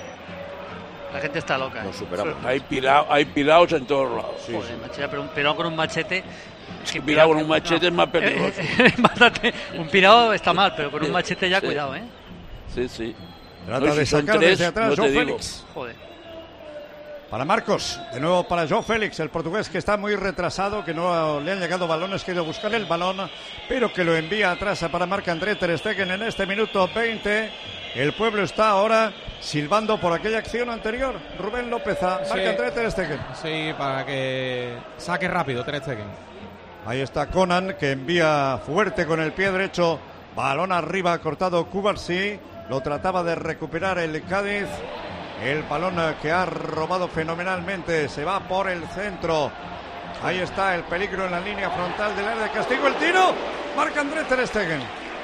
La gente está loca. Nos superamos. Hay, pirao, hay piraos en todos lados. Joder, macho, pero un pirao con un machete. Es que pirao con un machete es más peligroso. Bastante. Un pirao está mal, pero con un machete ya, Sí. cuidado, ¿eh? Sí, sí. Trata No, de si son sacar tres, desde atrás no te Joao digo. Félix. Joder. Para Marcos, de nuevo para Joao Félix, el portugués que está muy retrasado, que no le han llegado balones, que ha ido a buscar el balón, pero que lo envía atrás para Marc-André ter Stegen en este minuto veinte. El pueblo está ahora silbando por aquella acción anterior. Rubén López a Sí. Marc-André ter Stegen. Sí, para que saque rápido ter Stegen. Ahí está Conan, que envía fuerte con el pie derecho. Balón arriba, cortado Cubarsí. Lo trataba de recuperar el Cádiz. El balón que ha robado fenomenalmente. Se va por el centro. Ahí está el peligro en la línea frontal del área de castigo. El tiro. Marc-André ter Stegen.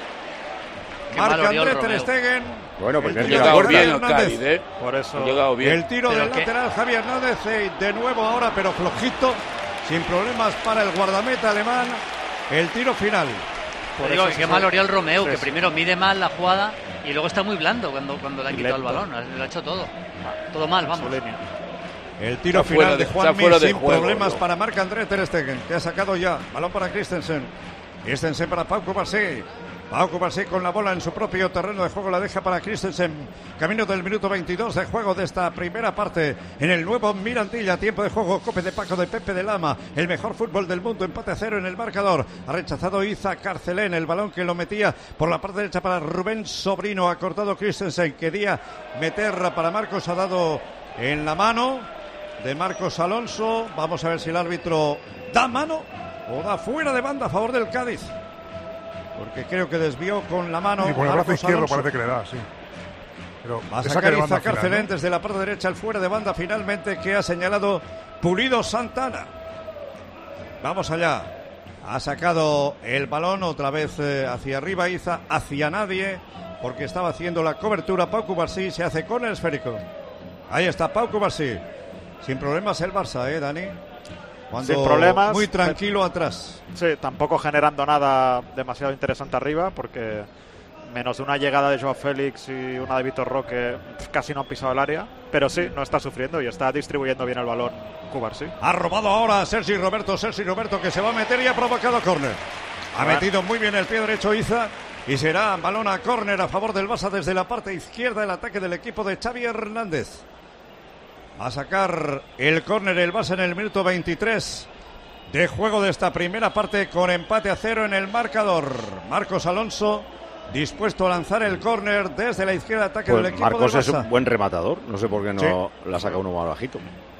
Qué mal Marc-André Oriol ter Romeu. Stegen. Bueno, pues El ha tiro llegado de bien Javi el Hernández. Cádiz, ¿eh? Por eso- Ha llegado bien. El tiro Pero del que- lateral Javi Hernández. Y de nuevo ahora, pero flojito. Sin problemas para el guardameta alemán. El tiro final. Te digo que qué mal Oriol Romeu, que primero mide mal la jugada y luego está muy blando cuando, cuando le han Y quitado el lento. balón. Lo ha hecho todo. Todo mal, vamos. El tiro Está final fuera de de- Juan está fuera de sin juego, problemas ¿no? para Marc-André ter Stegen, que ha sacado ya. Balón para Christensen. Christensen para Pau Cubarsí. Pau Cubarsí con la bola en su propio terreno de juego. La deja para Christensen. Camino del minuto veintidós de juego de esta primera parte. En el nuevo Mirandilla. Tiempo de juego. Cope de Paco de Pepe de Lama. El mejor fútbol del mundo. Empate a cero en el marcador. Ha rechazado Iza Carcelén. El balón que lo metía por la parte derecha para Rubén Sobrino. Ha cortado Christensen. Quería meter para Marcos. Ha dado en la mano de Marcos Alonso. Vamos a ver si el árbitro da mano o da fuera de banda a favor del Cádiz. Porque creo que desvió con la mano. Y con el brazo Marcos izquierdo Alonso. parece que le da, sí. Pero Va a le sacar saca de Iza banda al final, Carcelén ¿no? desde la parte derecha, el fuera de banda finalmente que ha señalado Pulido Santana. Vamos allá. Ha sacado el balón otra vez eh, hacia arriba Iza, hacia nadie, porque estaba haciendo la cobertura. Pau Cubarsí se hace con el esférico. Ahí está Pau Cubarsí. Sin problemas el Barça, ¿eh, Dani? Cuando Sin problemas. muy tranquilo atrás. Sí, tampoco generando nada demasiado interesante arriba, porque menos de una llegada de Joao Félix y una de Vitor Roque casi no han pisado el área, pero sí, no está sufriendo y está distribuyendo bien el balón Cubarsí. Ha robado ahora a Sergi Roberto. Sergi Roberto que se va a meter y ha provocado córner. Ha Bueno. metido muy bien el pie derecho Iza. Y será balón a córner a favor del Barça desde la parte izquierda. El ataque del equipo de Xavi Hernández. A sacar el córner el Barça en el minuto veintitrés de juego de esta primera parte con empate a cero en el marcador. Marcos Alonso dispuesto a lanzar el córner desde la izquierda, ataque Pues del equipo Marcos del es Barça. un buen rematador. No sé por qué no Sí. la saca uno más bajito.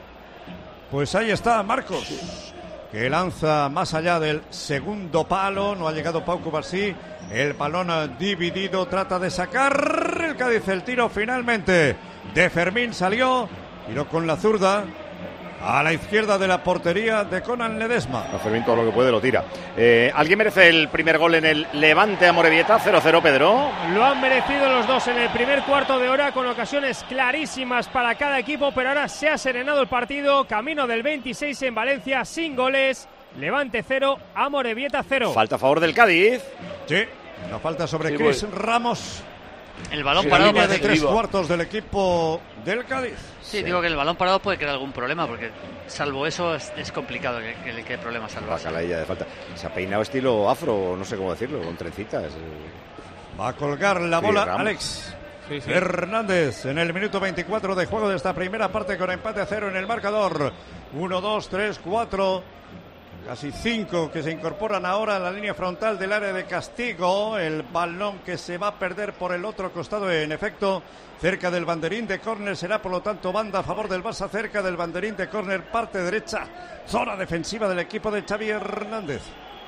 Pues ahí está Marcos, que lanza más allá del segundo palo. No ha llegado Pau Cubarsí. El balón dividido, trata de sacar el Cádiz. El tiro finalmente de Fermín salió, tiró con la zurda a la izquierda de la portería de Conan Ledesma. A Fermín todo lo que puede lo tira. Eh, ¿Alguien merece el primer gol en el Levante Amorebieta? cero cero, Pedro. Lo han merecido los dos en el primer cuarto de hora con ocasiones clarísimas para cada equipo, pero ahora se ha serenado el partido. Camino del veintiséis en Valencia sin goles. Levante cero, Amorebieta cero. Falta a favor del Cádiz. Sí, la falta sobre Sí, Chris voy. Ramos. El balón Sí, parado línea de parece tres que- cuartos del equipo del Cádiz. Sí, digo que el balón parado puede crear algún problema, porque salvo eso es, es complicado que, que le quede problemas al La Barça. caladilla de falta. Se ha peinado estilo afro, no sé cómo decirlo, con trencitas. Va a colgar la Sí, bola Ramos. Alex Sí, sí. Hernández en el minuto veinticuatro de juego de esta primera parte con empate a cero en el marcador. uno, dos, tres, cuatro, casi cinco que se incorporan ahora a la línea frontal del área de castigo. El balón que se va a perder por el otro costado, en efecto, cerca del banderín de córner. Será por lo tanto banda a favor del Barça, cerca del banderín de córner, parte derecha, zona defensiva del equipo de Xavi Hernández.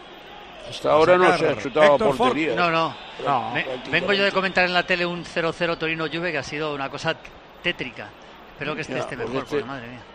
Hasta ahora no se ha chutado a Héctor Ford. portería. No, no. No, Me- vengo yo de comentar en la tele un cero cero Torino-Juve que ha sido una cosa tétrica. Espero que este Ya, esté pues mejor, este- porque madre mía.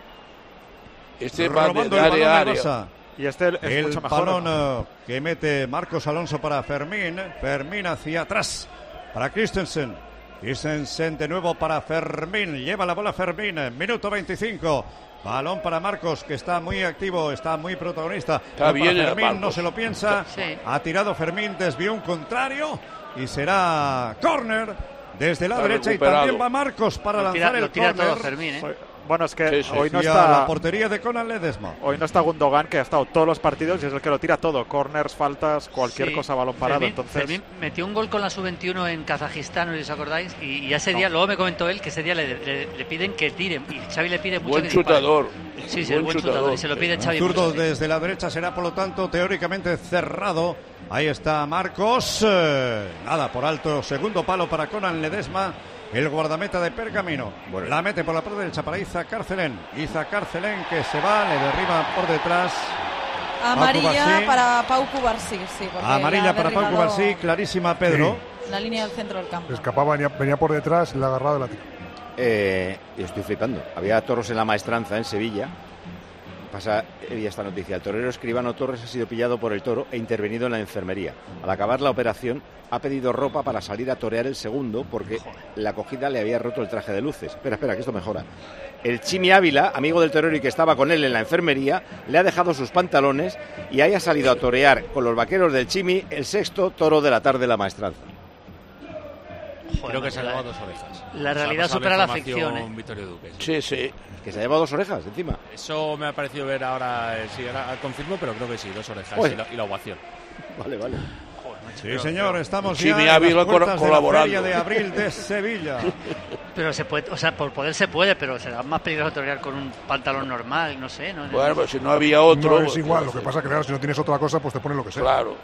Este va de Robando el balón área a del área. Barça. Y este es el mucho mejor. balón eh, que mete Marcos Alonso para Fermín. Fermín hacia atrás para Christensen. Christensen de nuevo para Fermín. Lleva la bola Fermín. Minuto veinticinco. Balón para Marcos, que está muy activo, está muy protagonista. Está No, bien para el Fermín, Marcos. no se lo piensa. Sí. Ha tirado Fermín, desvió un contrario y será córner desde la Está derecha. recuperado. Y también va Marcos para Lo tira- lanzar lo el tira córner. todo Fermín, ¿eh? Bueno, es que Sí, sí. hoy no Y a está la portería de Conan Ledesma. Hoy no está Gundogan, que ha estado todos los partidos y es el que lo tira todo. Corners, faltas, cualquier Sí. cosa, balón parado. Fermín, Entonces, Fermín metió un gol con la sub veintiuno en Kazajistán, no sé si os acordáis, y, y ese No. día, luego me comentó él que ese día le, le- le piden que tire, y Xavi le pide mucho Buen que dispare. chutador. Sí, sí, Buen el buen chutador, chutador. y se lo pide Un Xavi. zurdo mucho. desde la derecha será, por lo tanto, teóricamente cerrado. Ahí está Marcos. Eh, nada, por alto. Segundo palo para Conan Ledesma. El guardameta de Pergamino. La mete por la parte derecha para Iza Carcelén. Iza Carcelén que se va, le derriba por detrás. Amarilla Pau Cubarsí. para Pau Cubarsí, sí. porque Amarilla la ha para Pau derribado Cubarsí, clarísima, Pedro. La línea del centro del campo. Escapaba, venía, venía por detrás y le ha agarrado y la tira. Eh, yo estoy flipando. Había toros en la Maestranza, en Sevilla. Pasa eh, esta noticia. El torero Escribano Torres ha sido pillado por el toro e intervenido en la enfermería. Al acabar la operación, ha pedido ropa para salir a torear el segundo porque la acogida le había roto el traje de luces. Espera, espera, que esto mejora. El Chimi Ávila, amigo del torero y que estaba con él en la enfermería, le ha dejado sus pantalones y haya salido a torear con los vaqueros del Chimi el sexto toro de la tarde de la Maestranza. Creo que se ha la- llevado dos orejas. la Nos ha realidad pasado supera la información ficción, ¿eh? Vittorio Duque. Sí, sí. Que se ha llevado dos orejas encima. Eso me ha parecido ver ahora, eh, sí, ahora confirmo, pero creo que sí, dos orejas Joder. y la, y la ovación. Vale, vale. Sí, señor, estamos Chimi ya en Ávila las puertas de la colaborando. Feria de Abril de Sevilla. Pero se puede, o sea, por poder se puede, pero será más peligroso torear con un pantalón normal, no sé. No, Bueno, pues si no había otro. No es pues, igual, lo que pasa que claro, si no tienes otra cosa, pues te ponen lo que sea. Claro.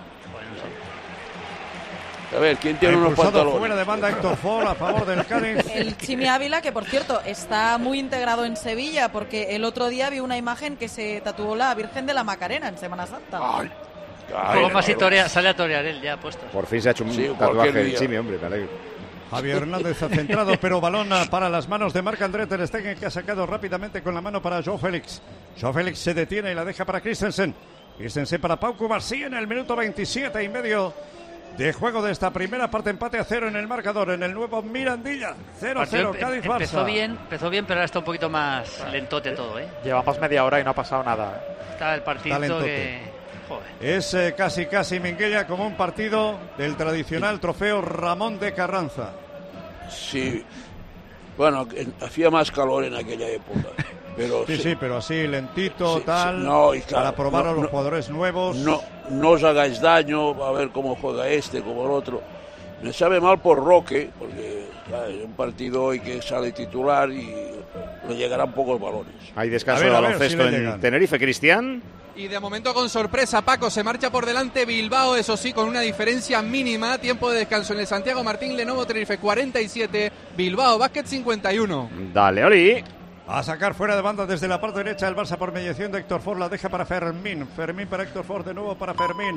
A ver, ¿quién tiene Ha unos impulsado pantalones? fuera de banda Héctor Ford a favor del Cádiz. El Chimi Ávila, que por cierto está muy integrado en Sevilla, porque el otro día vi una imagen que se tatuó la Virgen de la Macarena en Semana Santa. Luego más si torea- sale a torear él ya puesto. Por fin se ha hecho un Sí, tatuaje cualquier del día. Chimi, hombre, me alegro. Javier Hernández ha centrado, pero balón para las manos de Marc-André Ter Stegen, que ha sacado rápidamente con la mano para Joao Félix. Joao Félix se detiene y la deja para Christensen. Christensen para Pau Cubarsí en el minuto veintisiete y medio de juego de esta primera parte. Empate a cero en el marcador en el nuevo Mirandilla. cero cero Partido empe- em- Cádiz-Barça. empezó bien, empezó bien, pero ahora está un poquito más lentote todo, ¿eh? llevamos media hora y no ha pasado nada. Está el partido Talentote. que... Joder. Es eh, casi casi Minguella como un partido del tradicional trofeo Ramón de Carranza. Sí. Bueno, que hacía más calor en aquella época. Pero Sí, sí, pero así lentito, Sí, tal, sí, no, y claro, para probar no, a los no, jugadores nuevos. No, no os hagáis daño, a ver cómo juega este, como el otro. Me sabe mal por Roque, porque claro, es un partido hoy que sale titular y le llegarán pocos balones. Hay descanso A ver, de a ver baloncesto si le en llegan. Tenerife, Cristian. Y de momento con sorpresa, Paco se marcha por delante Bilbao, eso sí, con una diferencia mínima. Tiempo de descanso en el Santiago Martín, Lenovo Tenerife cuarenta y siete, Bilbao Basket cincuenta y uno. Dale, Oli. A sacar fuera de banda desde la parte derecha el Barça por mediación de Héctor Ford. La deja para Fermín. Fermín para Héctor Ford. De nuevo para Fermín.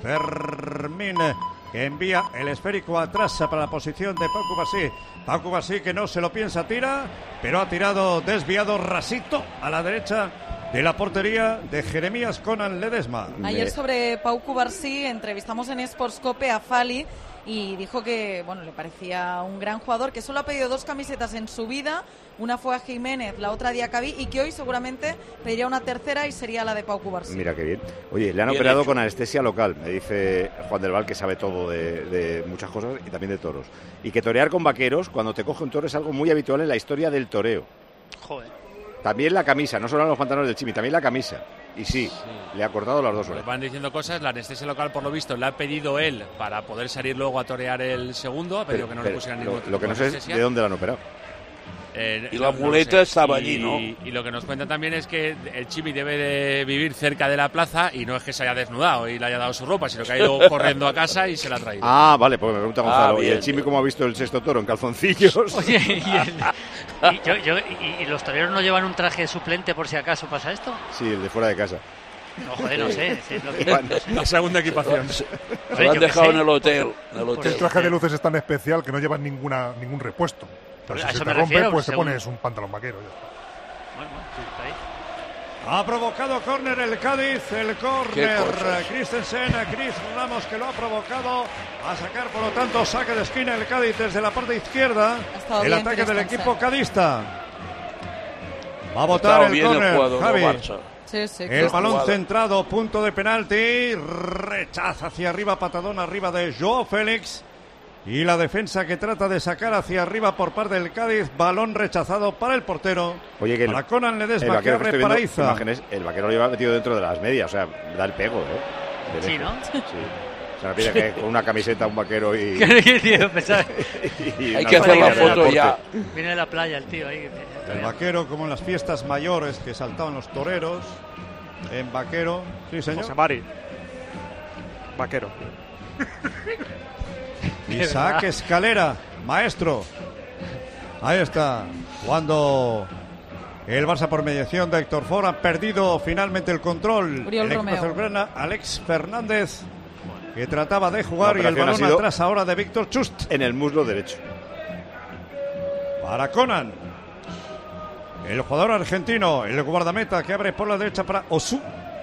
Fermín que envía el esférico atrás para la posición de Pau Cubarsí. Pau Cubarsí que no se lo piensa, tira, pero ha tirado desviado rasito a la derecha de la portería de Jeremías Conan Ledesma. Ayer sobre Pau Cubarsí entrevistamos en Sportscope a Fali y dijo que bueno le parecía un gran jugador, que solo ha pedido dos camisetas en su vida, una fue a Jiménez, la otra a Diacabí, y que hoy seguramente pediría una tercera y sería la de Pau Cubarsí. Mira qué bien. Oye, le han Bien operado hecho. con anestesia local, me dice Juan del Val, que sabe todo de, de muchas cosas y también de toros. Y que torear con vaqueros, cuando te coge un toro, es algo muy habitual en la historia del toreo. Joder. También la camisa, no solo los pantalones del Chimi, también la camisa. Y sí, le ha cortado las dos Pues orejas. van diciendo cosas, la anestesia local por lo visto la ha pedido él para poder salir luego a torear el segundo, ha pedido Pero- que no pero le pusieran lo, ningún tipo lo que no de sé es anestesia. de dónde la han operado. Eh, Y la no- no lo muleta sé. estaba Y- allí, ¿no? Y lo que nos cuentan también es que el Chimi debe de vivir cerca de la plaza y no es que se haya desnudado y le haya dado su ropa, sino que ha ido corriendo a casa y se la ha traído. Ah, vale, pues me pregunta Gonzalo. Ah, ¿Y bien, el Chimi bien. cómo ha visto el sexto toro? ¿En calzoncillos? Oye, y, el- y yo- yo- y- y los toreros no llevan un traje suplente por si acaso pasa esto? Sí, el de fuera de casa. No, joder, no sé. es lo que- La segunda equipación. Se Oye, lo han yo qué dejado sé. en el hotel. En el Por hotel. El traje de luces es tan especial que no llevan ninguna, ningún repuesto. Pero A si eso se me te rompe, refiero, pues te según- pones un pantalón vaquero. ya está. Bueno, bueno, está ahí. Ha provocado córner el Cádiz, el Qué córner cosas. Christensen, Chris Ramos que lo ha provocado a sacar, por lo tanto, saque de esquina el Cádiz desde la parte izquierda. Ha estado El bien ataque del Christensen. equipo cadista. Va a Ha votar estado el bien el córner, jugador Javi. del Barça. Sí, sí, El claro. balón jugada. centrado, punto de penalti, rechaza hacia arriba, patadón arriba de Joao Félix. Y la defensa que trata de sacar hacia arriba por parte del Cádiz. Balón rechazado para el portero. Oye, que el, para Conan Ledesma, el vaquero que que abre estoy para viendo Iza. imágenes, el vaquero lo lleva metido dentro de las medias, o sea, da el pego, ¿eh? De Sí, lejos. ¿no? Sí. O sea, no tiene que con una camiseta, un vaquero y... ¿Qué tío? Pensaba- y Hay una que hacer la playera de foto deporte. ya. Viene de la playa el tío ahí. El vaquero, como en las fiestas mayores que saltaban los toreros. En vaquero. Sí, señor. José Mari. Vaquero. Isaac Escalera, maestro. Ahí está. Cuando el Barça, por mediación de Héctor Ford, ha perdido finalmente el control. Uriol el equipo Romeo. azulgrana, Alex Fernández, que trataba de jugar, La y el operación ha balón sido atrás ahora de Víctor Chust. En el muslo derecho. Para Conan. El jugador argentino, el guardameta que abre por la derecha para Osu.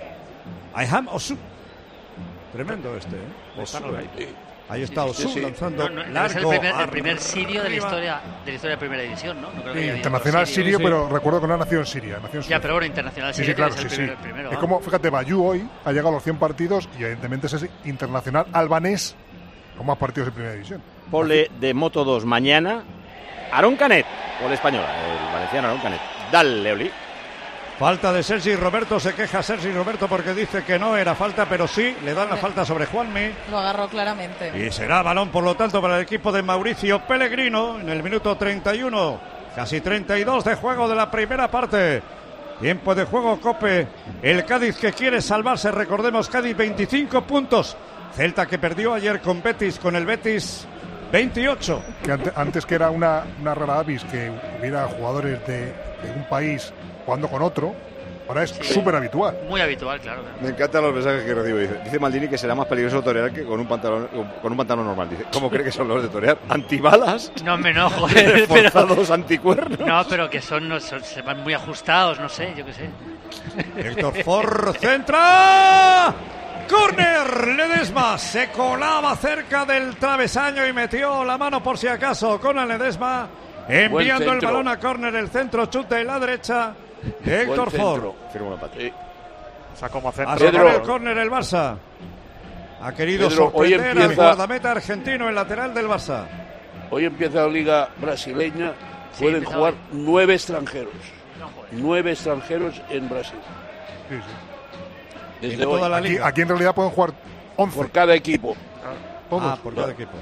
Ayham Osu. Tremendo este, ¿eh? Osu, ahí. Ahí está Osu Sí, sí. lanzando No, no, largo. es el primer, el primer arriba. sirio de la historia de la historia de Primera División, ¿no? No creo que haya habido Internacional otro sirio, pero recuerdo que no nació en Siria. Nació en Ya, Siria. pero bueno, internacional Sí, sirio sí, claro, tiene que sí, ser sí. el primero. Es vamos. como, fíjate, Bayú hoy ha llegado a los cien partidos y evidentemente es internacional albanés con más partidos en Primera División. Pole de Moto dos mañana. Aarón Canet, pole español, el valenciano Aarón Canet. Dale, Oli. Falta de Sergi Roberto, se queja Sergi Roberto porque dice que no era falta, pero sí, le dan la falta sobre Juanmi. Lo agarró claramente. Y será balón, por lo tanto, para el equipo de Mauricio Pellegrino en el minuto treinta y uno, casi treinta y dos de juego de la primera parte. Tiempo de juego, Cope. El Cádiz que quiere salvarse, recordemos, Cádiz veinticinco puntos. Celta que perdió ayer con Betis, con el Betis veintiocho. Que ante- antes que era una, una rara avis que hubiera jugadores de, de un país jugando con otro, ahora es súper habitual. Muy habitual, claro. claro. Me encantan los mensajes que recibo. Dice, dice Maldini que será más peligroso torear que con un pantalón con un pantalón normal. Dice, ¿cómo cree que son los de torear? ¿Antibalas? No me enojo, eh, pero, ¿Reforzados anticuernos? no, pero que son, no, son- se van muy ajustados, no sé, yo qué sé. Héctor Ford centra. Corner, Ledesma se colaba cerca del travesaño y metió la mano por si acaso con el Ledesma, enviando el centro. balón a córner, el centro chute en la derecha de Héctor Buen Ford. centro. Firmo un empate. Sí. O sea, como A centro. sacar Pedro. el córner el Barça. Ha querido Pedro, hoy sorprender al empieza- guardameta argentino, el lateral del Barça. Hoy empieza la Liga Brasileña. Sí, Pueden empieza jugar hoy. nueve extranjeros. No, joder. Nueve extranjeros en Brasil. Sí, sí. Desde En hoy. toda la Aquí, liga. aquí en realidad pueden jugar once. Por cada equipo. Todos. Ah, por cada equipo.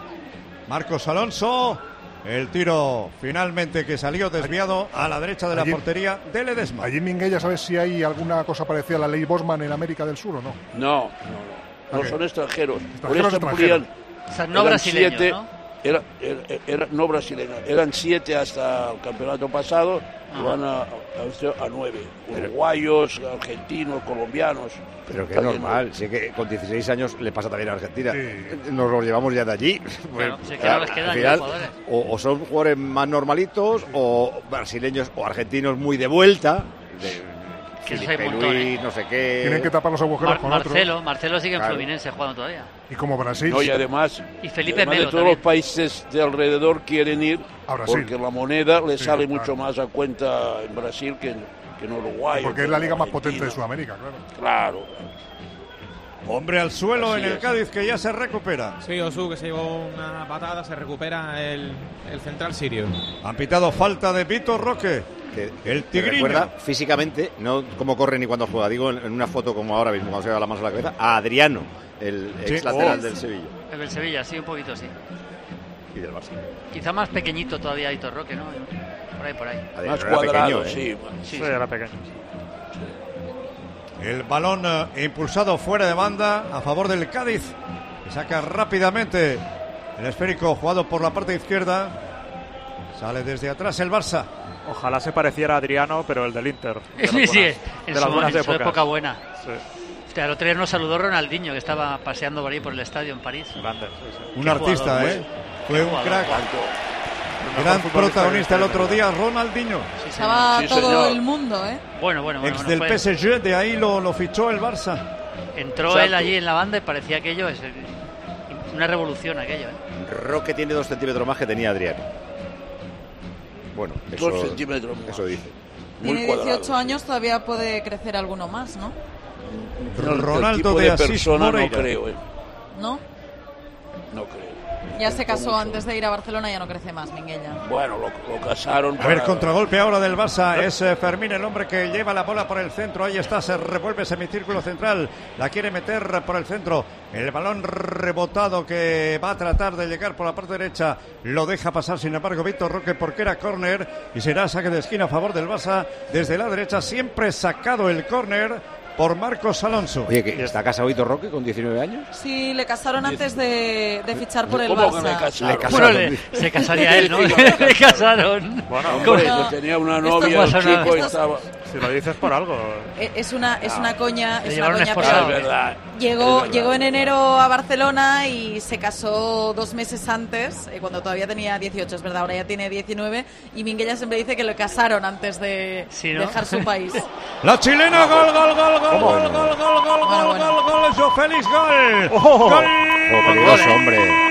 Marcos Alonso. El tiro finalmente que salió desviado a la derecha de la Allí- portería de Ledesma. Allí en Minguella, ¿sabes si hay alguna cosa parecida a la ley Bosman en América del Sur o no? No, no, no. No Ok. son extranjeros. Por Extranjeros eso extranjeros. podían- O sea, no eran brasileños, siete- ¿no? Era, era, era- no brasileños. Eran siete hasta el campeonato pasado. Y van a, a, a nueve. Uruguayos, argentinos, colombianos. Pero que es También, normal, sí que con dieciséis años le pasa también a Argentina. Sí. Nos los llevamos ya de allí. Claro, Pues, sí, que no les quedan al ya final, jugadores. o, o son jugadores más normalitos, o brasileños o argentinos muy de vuelta. De, Que eso Felipe hay un montón, Luis, ¿eh? no sé qué. Tienen que tapar los agujeros Mar- con Marcelo, otros. Marcelo sigue en Claro. Fluminense jugando todavía. Y como Brasil, No, y además, Y Felipe además Melo de todos también. los países de alrededor quieren ir A Brasil. porque la moneda le Sí, sale claro. mucho más a cuenta en Brasil que en, que en Uruguay. porque o es la que en liga más Argentina. potente de Sudamérica, claro. Claro. Hombre al suelo Así en el es. Cádiz que ya se recupera. Sí, Osu, que se llevó una patada, se recupera el, el central sirio. Han pitado falta de Vitor Roque. Que- El que tigriño. recuerda físicamente, no cómo corre ni cuando juega, digo en, en una foto como ahora mismo, cuando se da la mano a la cabeza, a Adriano, el Sí. ex lateral Oh. del Sevilla El del Sevilla, sí, un poquito, sí. y del Barça. Quizá más pequeñito todavía Hitor Roque, ¿no? Por ahí, por ahí. Adriano Más era cuadrado, pequeño, ¿eh? sí. Sí, Sí, sí. era pequeño. El balón eh, impulsado fuera de banda a favor del Cádiz. Que saca rápidamente el esférico jugado por la parte izquierda. Sale desde atrás el Barça. Ojalá se pareciera a Adriano, pero el del Inter. De las Sí, sí, buenas- en, de las su, buenas en su épocas. época buena. Sí, Hostia, el otro día nos saludó Ronaldinho, que estaba paseando por ahí por el estadio en París. grande. Sí, sí. Un Qué artista, jugador, ¿eh? qué Fue un jugador. crack. El Gran mejor futbolista protagonista el de otro día, Ronaldinho. Sí, Estaba Sí, todo señor. el mundo, ¿eh? Bueno, bueno, bueno. Ex bueno, del fue- P S G, de ahí lo, lo fichó el Barça. Entró Exacto. él allí en la banda y parecía aquello es eh, una revolución aquello, ¿eh? Roque tiene dos centímetros más que tenía Adriano. Bueno, eso, Dos centímetros más. eso dice. Muy Tiene cuadrado. dieciocho años, todavía puede crecer alguno más, ¿no? No, el Ronaldo tipo de de Asís persona no Moreira. creo, eh. ¿No? No creo. Ya se casó antes de ir a Barcelona, ya no crece más, Minguella. Bueno, lo, lo casaron. A ver, para- contragolpe ahora del Barça. Es eh, Fermín el hombre que lleva la bola por el centro. Ahí está, se revuelve semicírculo central. La quiere meter por el centro. El balón rebotado que va a tratar de llegar por la parte derecha. Lo deja pasar, sin embargo, Víctor Roque porque era córner. Y será saque de esquina a favor del Barça. Desde la derecha siempre sacado el córner por Marcos Alonso. Oye, que está casado Víctor Roque con diecinueve años. Sí, le casaron antes de, de fichar por el ¿Cómo que Barça. le casaron? Le casaron. Bueno, le- se casaría él, ¿no? Le casaron. Bueno, hombre, ¿Cómo? que tenía una Esto novia, no el pasa chico nada. estaba... Si lo dices por algo. Eh, Es una, es una coña, Le es llevaron una coña, esposado. pero Es verdad. llegó, Es verdad. llegó en enero a Barcelona y se casó dos meses antes, eh, cuando todavía tenía dieciocho, es verdad, ahora ya tiene diecinueve, y Minguella siempre dice que lo casaron antes de Sí, ¿no? dejar su país. La chilena, gol, gol, gol, gol, gol, gol, gol, gol, gol, bueno. gol, gol, Joao Félix, gol. ¡Oh! Gol. Oh, peligroso, hombre.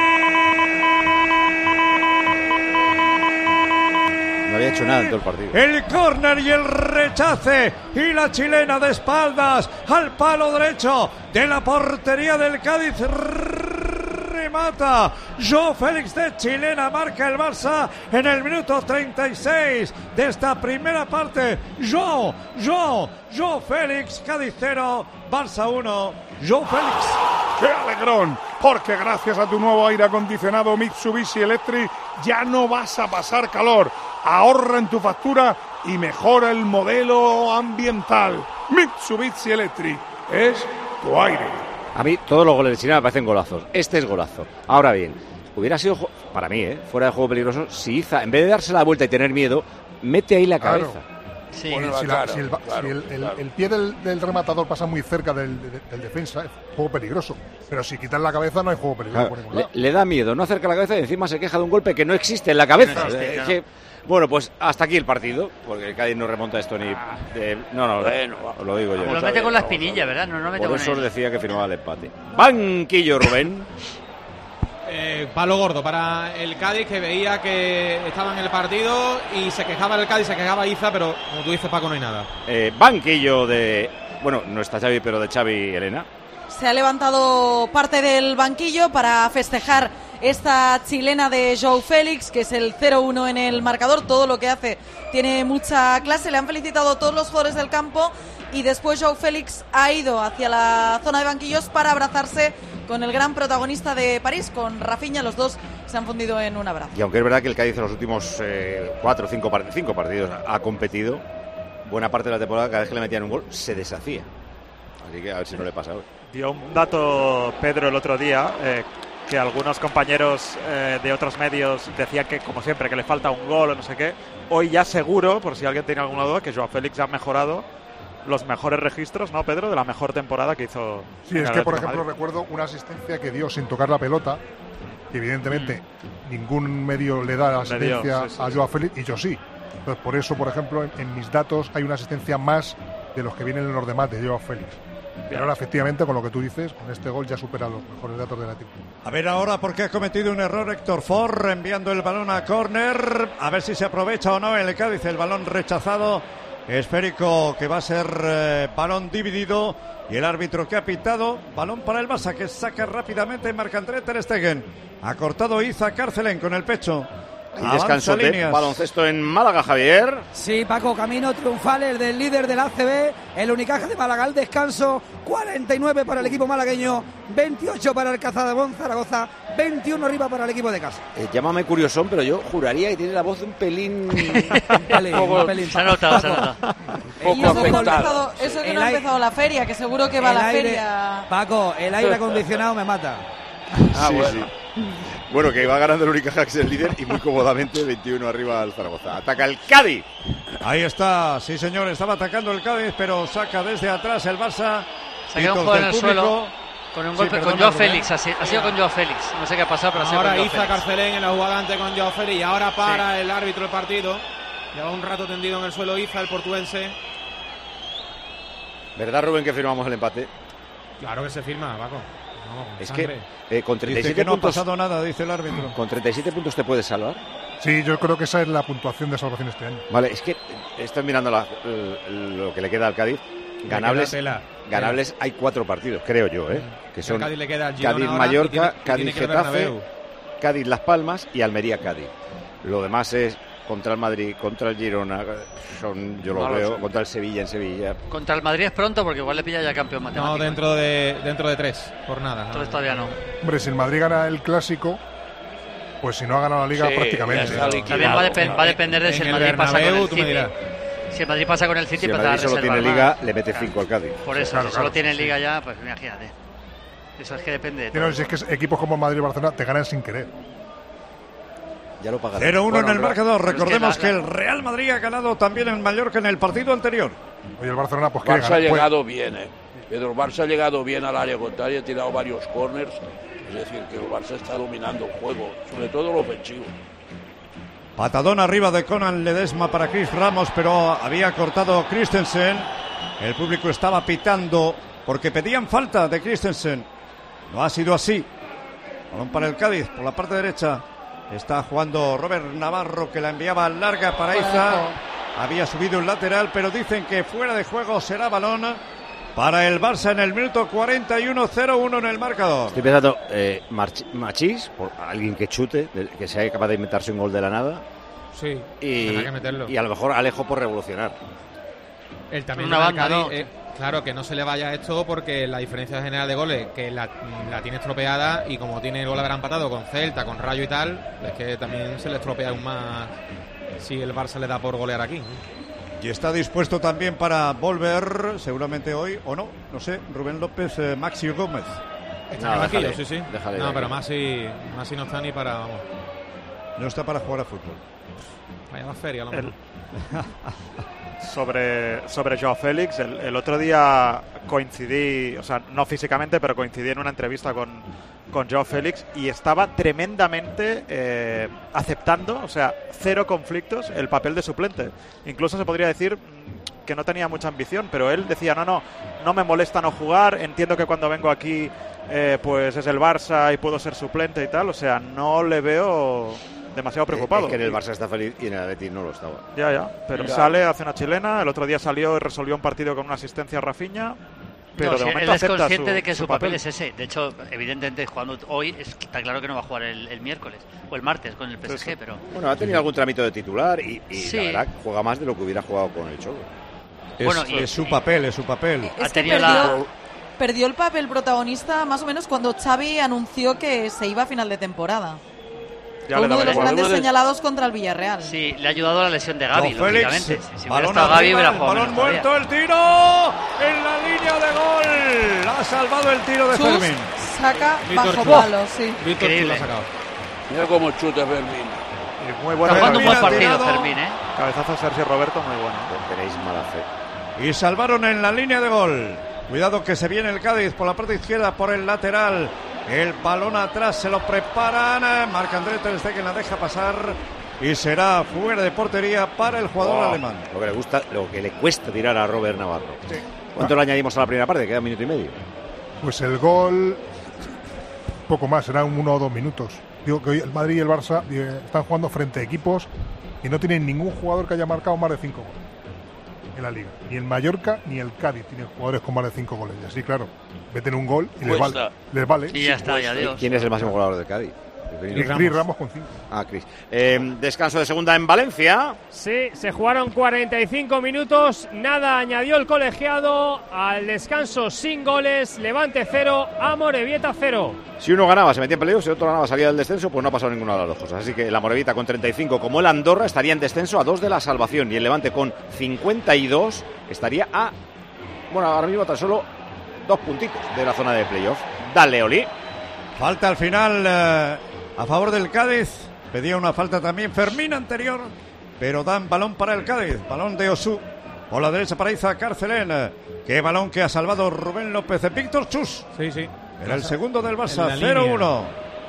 No había hecho nada en todo el partido. El córner y el rechace y la chilena de espaldas al palo derecho de la portería del Cádiz. Remata Joao Félix de chilena, marca el Barça en el minuto treinta y seis de esta primera parte. Joao, Joao, Joao Félix, Cádiz cero, Barça uno, Joao Félix. ¡Qué alegrón! Porque gracias a tu nuevo aire acondicionado Mitsubishi Electric ya no vas a pasar calor. Ahorra en tu factura y mejora el modelo ambiental. Mitsubishi Electric es tu aire. A mí todos los goles de Chile me parecen golazos. Este es golazo. Ahora bien, hubiera sido, jo- para mí, ¿eh? fuera de juego peligroso, si Iza, en vez de darse la vuelta y tener miedo, mete ahí la Claro. cabeza. Sí. Pone la Si, la- cara, si el, ba- claro, si el- el- claro. el pie del, del rematador pasa muy cerca del, del- del defensa, es juego peligroso. Pero si quitas la cabeza no hay juego peligroso. Claro, por ningún le, lado. le da miedo, no acerca la cabeza y encima se queja de un golpe que no existe en la cabeza. No existe, Es claro. que, bueno, pues hasta aquí el partido, porque el Cádiz no remonta esto ni... de- no, no, Bueno, os lo digo yo. Lo mete con la espinilla, ¿verdad? No, no mete Por con eso os el... decía que firmaba el empate. Banquillo, Rubén. Eh, palo gordo para el Cádiz, que veía que estaba en el partido y se quejaba el Cádiz, se quejaba Iza, pero como tú dices, Paco, no hay nada. Eh, banquillo de... Bueno, no está Xavi, pero de Xavi y Elena. Se ha levantado parte del banquillo para festejar esta chilena de Joao Félix, que es el cero uno en el marcador. Todo lo que hace tiene mucha clase. Le han felicitado todos los jugadores del campo y después Joao Félix ha ido hacia la zona de banquillos para abrazarse con el gran protagonista de París, con Rafinha. Los dos se han fundido en un abrazo. Y aunque es verdad que el Cádiz en los últimos eh, cuatro o cinco, part- cinco partidos ha competido, buena parte de la temporada, cada vez que le metían un gol, se deshacía. Así que a ver si no le pasa hoy. Dio un dato Pedro el otro día, eh, que algunos compañeros eh, de otros medios decían que, como siempre, que le falta un gol o no sé qué. Hoy ya seguro, por si alguien tiene alguna duda, que Joao Félix ha mejorado los mejores registros, ¿no, Pedro? De la mejor temporada que hizo. Sí, en es el que, por Atlético de ejemplo, Madrid. recuerdo una asistencia que dio sin tocar la pelota, que evidentemente ningún medio le da la Le dio, asistencia sí, sí, a sí. Joao Félix, y yo sí. Entonces, por eso, por ejemplo, en, en mis datos hay una asistencia más de los que vienen en los demás de Joao Félix. Pero ahora, efectivamente, con lo que tú dices, con este gol ya supera los mejores datos de la equipo. A ver ahora porque ha cometido un error Héctor Ford enviando el balón a córner. A ver si se aprovecha o no en el Cádiz. El balón rechazado. Esférico que va a ser eh, balón dividido. Y el árbitro que ha pitado. Balón para el Barça que saca rápidamente Marc-André Ter Stegen. Ha cortado Iza Cárcelen con el pecho. Y Avanza descanso de líneas. baloncesto en Málaga, Javier. Sí, Paco, camino triunfales del líder del A C B, el Unicaja de Málaga al descanso, cuarenta y nueve para el equipo malagueño, veintiocho para el Cazadebón Zaragoza, veintiuno arriba para el equipo de casa. Eh, llámame curiosón, pero yo juraría que tiene la voz un pelín... Un pelín, poco- un pelín. Se ha notado, se ha notado. Y eso que no ha empezado, eso que El no ha aire- empezado la feria, que seguro que va a El la aire- feria. Paco, el aire acondicionado me mata. Ah, sí, sí. Bueno, que va ganando el Unicaja, que es el líder, y muy cómodamente veintiuno arriba al Zaragoza. Ataca el Cádiz. Ahí está, sí señor, estaba atacando el Cádiz, pero saca desde atrás el Barça. Se ha quedado un Gritos jugador en del el suelo público. con un Sí, golpe perdona, con Joao Rubén. Félix. Ha sido, ha sido con Joao Félix. No sé qué ha pasado, pero ha sido Ahora con Joao Iza Félix. Carcelén en la jugada antes con Joao Félix y ahora para el árbitro del partido. Lleva un rato tendido en el suelo Iza, el portuense. ¿Verdad, Rubén, que firmamos el empate? Claro que se firma, Paco. No, con Es sangre. que eh, con treinta y Dice siete que no ha puntos... pasado nada, dice el árbitro. ¿Con treinta y siete puntos te puedes salvar? Sí, yo creo que esa es la puntuación de salvación este año. Vale, es que estoy mirando la- el- lo que le queda al Cádiz. Ganables, queda tela, ganables hay cuatro partidos, creo yo, ¿eh? Que Al son Cádiz le queda el Girona Cádiz, ahora y Mallorca, tiene- y Cádiz, tiene que ir al Getafe Bernabéu. Cádiz-Las Palmas y Almería-Cádiz. Lo demás es contra el Madrid, contra el Girona, son, yo lo No lo veo, sé. contra el Sevilla en Sevilla. Contra el Madrid es pronto porque igual le pilla ya campeón matemático. No, dentro de, dentro de tres, por nada. Entonces todavía no. Hombre, si el Madrid gana el Clásico, pues si no ha ganado la Liga Sí, prácticamente. ya está liquidado. También va a depen- va a depender de si el En el Madrid pasa con Bernabéu, el tú me City. dirás. Si el Madrid pasa con el City, Si el empezará a Madrid solo reservar tiene más. Liga, le mete Claro. cinco al Cádiz. Por eso, Claro, si solo claro, tiene sí, Liga ya, pues imagínate. Eso es que depende de Sí, todo. no, si es que equipos como Madrid y Barcelona te ganan sin querer. Ya lo pagarán. cero uno Bueno, en el pero- marcador. pero es que Recordemos la- que, la- el Real Madrid ha ganado también en Mallorca en el partido anterior. Oye, el Barcelona, pues Barça ha quiere ganar, llegado bien, ¿eh? Pedro, el Barça ha llegado bien al área contraria, ha tirado varios corners. Es decir, que el Barça está dominando el juego, sobre todo el ofensivo. Patadón arriba de Conan Ledesma para Chris Ramos, pero había cortado Christensen. El público estaba pitando porque pedían falta de Christensen. No ha sido así. Balón para el Cádiz por la parte derecha. Está jugando Robert Navarro, que la enviaba larga para Iza. Había subido un lateral, pero dicen que fuera de juego será balón para el Barça en el minuto cuarenta y uno, cero uno en el marcador. Estoy pensando, eh, March- Machís, por alguien que chute, de- que sea capaz de inventarse un gol de la nada. Sí, Y, tendrá que meterlo. y a lo mejor Alejo por revolucionar. Él también Una del banda, Cádiz, ¿no? eh, claro, que no se le vaya esto porque la diferencia general de goles, que la, la tiene estropeada, y como tiene el gol haber empatado con Celta, con Rayo y tal, es que también se le estropea aún más si el Barça le da por golear aquí. Y está dispuesto también para volver, seguramente hoy, o no, no sé, Rubén López, eh, Maxi Gómez. Está en el banquillo, sí, sí. déjale no, de pero aquí. Masi, Masi no está ni para... Vamos, No está para jugar a fútbol. vaya a la feria, a lo mejor. sobre, sobre Joao Félix. El, el otro día coincidí, o sea, no físicamente, pero coincidí en una entrevista con, con Joao Félix y estaba tremendamente eh, aceptando, o sea, cero conflictos, el papel de suplente. Incluso se podría decir mm, que no tenía mucha ambición, pero él decía, no, no, no me molesta no jugar, entiendo que cuando vengo aquí eh, pues es el Barça y puedo ser suplente y tal, o sea, no le veo demasiado preocupado. Es que en el Barça está feliz y en el Atleti no lo estaba. Ya, ya, pero Ya. sale, hace una chilena, el otro día salió y resolvió un partido con una asistencia a Rafinha, pero No, de sí, momento él es acepta consciente su, de que su, su papel es ese. De hecho, evidentemente, jugando hoy, es- está claro que no va a jugar el, el miércoles o el martes con el P S G, pero... Bueno, ha tenido algún trámite de titular y, y Sí. la verdad juega más de lo que hubiera jugado con el Cholo. Es, Bueno, y- es su papel, es su papel. Es que perdió, perdió el papel protagonista más o menos cuando Xavi anunció que se iba a final de temporada. Ya Fue le uno de daba los igual. grandes Uno de- señalados contra el Villarreal. Sí, le ha ayudado la lesión de Gaby, Joao Félix, lógicamente. Si, si hubiera balón estado Gaby, arriba, hubiera el jugado balón menos todavía. muerto, el tiro en la línea de gol. Ha salvado el tiro de Chus Fermín. saca Víctor bajo Chus. palo, sí. Víctor Chus lo ha Increíble. sacado. Mira cómo chuta Fermín. Y muy bueno. Está jugando un buen Fermín ha partido, tirado. Fermín, ¿eh? Cabezazo Sergio Roberto, muy bueno. Tenéis mala fe. Y salvaron en la línea de gol. Cuidado que se viene el Cádiz por la parte izquierda, por el lateral. El balón atrás, se lo preparan. Marc-André Ter Stegen la deja pasar. Y será fuera de portería para el jugador Oh, alemán. Lo que le gusta, lo que le cuesta tirar a Robert Navarro. ¿Cuánto le añadimos a la primera parte? Queda un minuto y medio. Pues el gol, poco más, será un uno o dos minutos. Digo que hoy el Madrid y el Barça eh, están jugando frente a equipos y no tienen ningún jugador que haya marcado más de cinco goles en la liga. Ni el Mallorca ni el Cádiz tienen jugadores con más de cinco goles. Y así, claro, meten un gol y les Cuesta. vale. Les vale. Y ya está, y adiós. ¿Quién es el máximo goleador del Cádiz? Y Cris Ramos con cinco. Ah, Cris. Eh, descanso de segunda en Valencia. Sí, se jugaron cuarenta y cinco minutos, nada añadió el colegiado al descanso sin goles, Levante cero, Amorebieta cero. Si uno ganaba se metía en playoffs, si otro ganaba salía del descenso, pues no ha pasado ninguna de las dos cosas. Así que el Amorebieta con treinta y cinco, como el Andorra, estaría en descenso a dos de la salvación. Y el Levante con cincuenta y dos estaría a, bueno, ahora mismo tan solo dos puntitos de la zona de playoff. Dale, Oli. Falta al final eh, a favor del Cádiz. Pedía una falta también Fermín anterior, pero dan balón para el Cádiz. Balón de Osú. Por la derecha para Iza Carcelén. Qué balón que ha salvado Rubén López. Víctor Chus. Sí, sí. Era el segundo del En Barça. la cero línea. uno.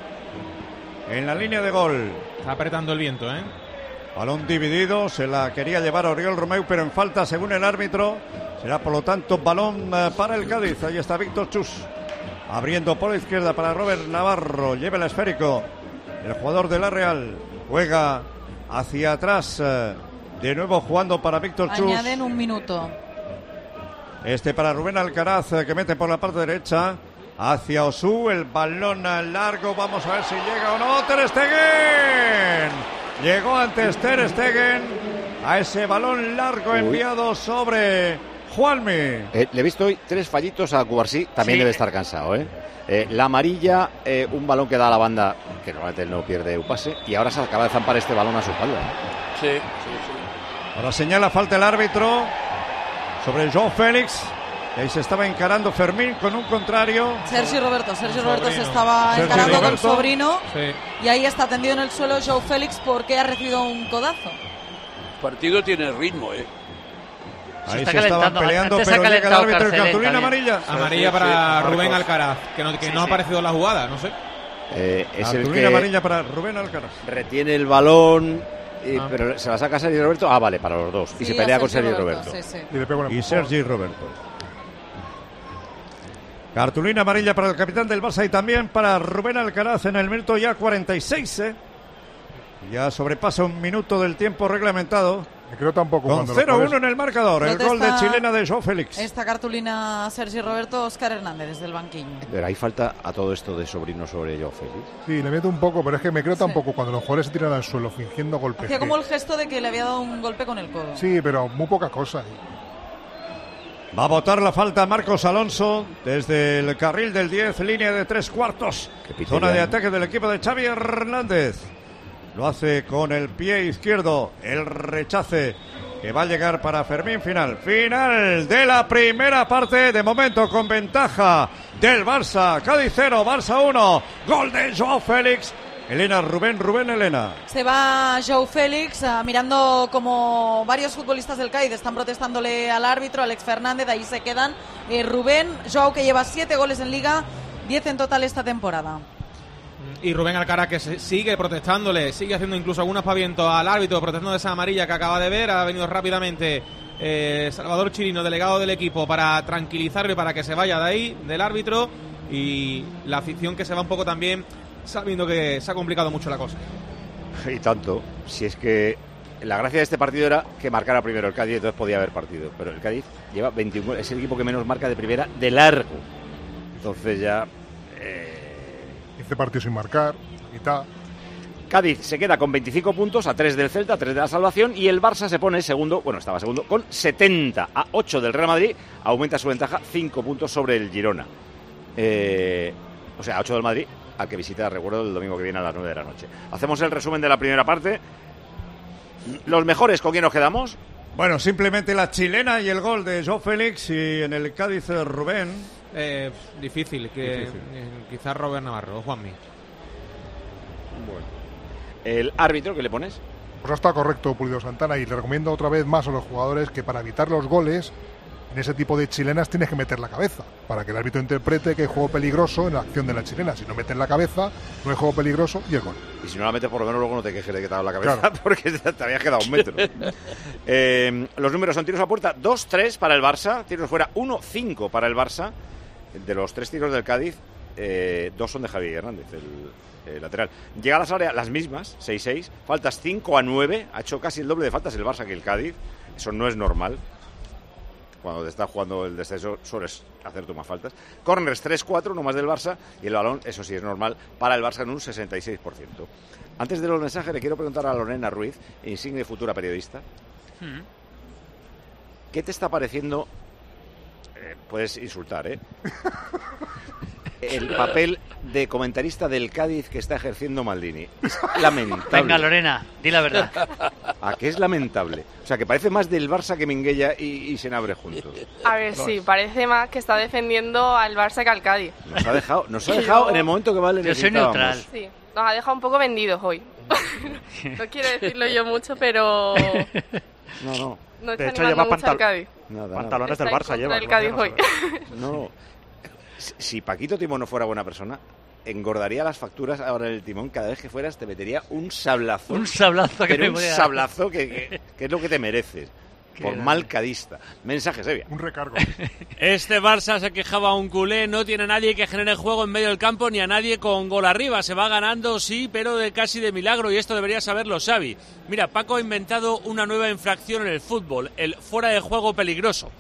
En la línea de gol. Está apretando el viento, ¿eh? Balón dividido. Se la quería llevar Oriol Romeu, pero en falta según el árbitro. Será por lo tanto balón eh, para el Cádiz. Ahí está Víctor Chus. Abriendo por la izquierda para Robert Navarro. Lleva el esférico. El jugador de la Real juega hacia atrás. eh, De nuevo jugando para Víctor Chus. Añaden un minuto. Este para Rubén Alcaraz, eh, que mete por la parte derecha. hacia Osu, el balón al largo, vamos a ver si llega o no. Ter Stegen, llegó antes Ter Stegen a ese balón largo Uy. enviado sobre Juanmi. Eh, le he visto hoy tres fallitos a Cubarsí, también Sí. debe estar cansado, ¿eh? Eh, la amarilla, eh, un balón que da a la banda, que normalmente él no pierde un pase, y ahora se acaba de zampar este balón a su espalda. Sí, sí, sí. Ahora señala falta el árbitro sobre João Félix. Y ahí se estaba encarando Fermín con un contrario. Sergio Roberto, Sergio Un Roberto se sobrino. estaba Sergio encarando con Roberto. sobrino Sí. y ahí está tendido en el suelo João Félix porque ha recibido un codazo. El partido tiene ritmo, ¿eh? Ahí está se estaban calentando. peleando, Antes pero ha llega el calentado árbitro y Carcelén cartulina también. amarilla. Amarilla Sí, sí, para Marcos. Rubén Alcaraz, que no, que Sí, no ha sí. aparecido en la jugada, no sé. Eh, es el Cartulina que amarilla para Rubén Alcaraz. retiene el balón, y- Ah. pero se la saca Sergi Roberto. Ah, vale, para los dos. y Sí, se pelea a con Sergio Sergi Roberto, Roberto. sí, sí. Y le pega un Y empujón. Sergi Roberto. Cartulina amarilla para el capitán del Barça y también para Rubén Alcaraz en el minuto ya cuarenta y seis. ¿eh? Ya sobrepasa un minuto del tiempo reglamentado. Me creo tampoco Con cuando los cero uno jugadores- en el marcador. El gol de Protesta chilena de João Félix. Esta cartulina Sergio Roberto, Óscar Hernández desde el banquillo. Pero hay falta a todo esto de sobrino sobre João Félix. Sí, le meto un poco, pero es que me creo tampoco cuando los jugadores se tiran al suelo fingiendo golpes. Hacía que- como el gesto de que le había dado un golpe con el codo. Sí, pero muy pocas cosas. Va a botar la falta Marcos Alonso desde el carril del diez, línea de tres cuartos. pite Zona ya, de ¿eh? ataque del equipo de Xavi Hernández. Lo hace con el pie izquierdo. El rechace que va a llegar para Fermín. Final. Final de la primera parte. De momento con ventaja del Barça. Cádiz cero, Barça uno. Gol de João Félix. Elena Rubén, Rubén Elena. Se va João Félix ah, mirando como varios futbolistas del Cádiz están protestándole al árbitro, Alex Fernández, ahí se quedan. Eh, Rubén, João que lleva siete goles en Liga, diez en total esta temporada. Y Rubén Alcaraz que se- sigue protestándole, sigue haciendo incluso algún aspaviento al árbitro, protestando de esa amarilla que acaba de ver. Ha venido rápidamente eh, Salvador Chirino, delegado del equipo, para tranquilizarlo y para que se vaya de ahí, del árbitro. Y la afición que se va un poco también, sabiendo que se ha complicado mucho la cosa. Y tanto, si es que la gracia de este partido era que marcara primero el Cádiz, entonces podía haber partido. Pero el Cádiz lleva veintiuno goles, es el equipo que menos marca de primera de largo. Entonces ya... eh, Este partido sin marcar, mitad. Cádiz se queda con veinticinco puntos, a tres del Celta, a tres de la salvación, y el Barça se pone segundo, bueno, estaba segundo, con setenta, a ocho del Real Madrid, aumenta su ventaja cinco puntos sobre el Girona. Eh, o sea, a ocho del Madrid, al que visita, recuerdo, el domingo que viene a las nueve de la noche. Hacemos el resumen de la primera parte. Los mejores, ¿con quién nos quedamos? Bueno, simplemente la chilena y el gol de João Félix y en el Cádiz eh, Rubén. Eh, difícil, que Difícil. eh, quizás Robert Navarro o Juanmi. Bueno. ¿El árbitro que le pones? Pues está correcto, Pulido Santana, y le recomiendo otra vez más a los jugadores que para evitar los goles, en ese tipo de chilenas tienes que meter la cabeza, para que el árbitro interprete que hay juego peligroso en la acción de la chilena. Si no metes la cabeza, no hay juego peligroso y el gol. Y si no la metes, por lo menos luego no te quejes de que te ha dado la cabeza, Claro. porque te habías quedado un metro. Eh, los números son tiros a puerta, dos tres para el Barça, tiros fuera, uno cinco para el Barça. De los tres tiros del Cádiz, eh, dos son de Javi Hernández, el, el lateral. Llegadas al área, las mismas, seis seis. Faltas cinco a nueve, ha hecho casi el doble de faltas el Barça que el Cádiz. Eso no es normal. Cuando te está jugando el descenso sueles hacer tú más faltas. Corners tres cuatro, no más del Barça. Y el balón, eso sí es normal, para el Barça en un sesenta y seis por ciento. Antes de los mensajes le quiero preguntar a Lorena Ruiz, insigne futura periodista, ¿qué te está pareciendo? Eh, puedes insultar, ¿eh? El papel de comentarista del Cádiz que está ejerciendo Maldini. Es lamentable. Venga, Lorena, di la verdad. ¿A qué es lamentable? O sea, que parece más del Barça que Minguella y, y Senabre juntos. A ver, sí, parece más que está defendiendo al Barça que al Cádiz. Nos ha dejado, nos ha dejado en el momento que más le Yo soy necesitábamos. neutral. Sí, nos ha dejado un poco vendidos hoy. No quiero decirlo yo mucho, pero No, no. no está De hecho, animando lleva mucho al pantal- Cádiz. Nada, Pantalones Está del en Barça contra lleva. del Cádiz hoy. No, si- si Paquito Timón no fuera buena persona, engordaría las facturas ahora en el timón. Cada vez que fueras te metería un sablazo. Un sablazo que pero me un voy a- sablazo que, que- que es lo que te mereces. Qué Por grande. mal cadista. Mensajes, Evia. Un recargo. Este Barça se quejaba un culé, no tiene a nadie que genere juego en medio del campo ni a nadie con gol arriba. Se va ganando, sí, pero de casi de milagro y esto debería saberlo Xavi. Mira, Paco ha inventado una nueva infracción en el fútbol, el fuera de juego peligroso.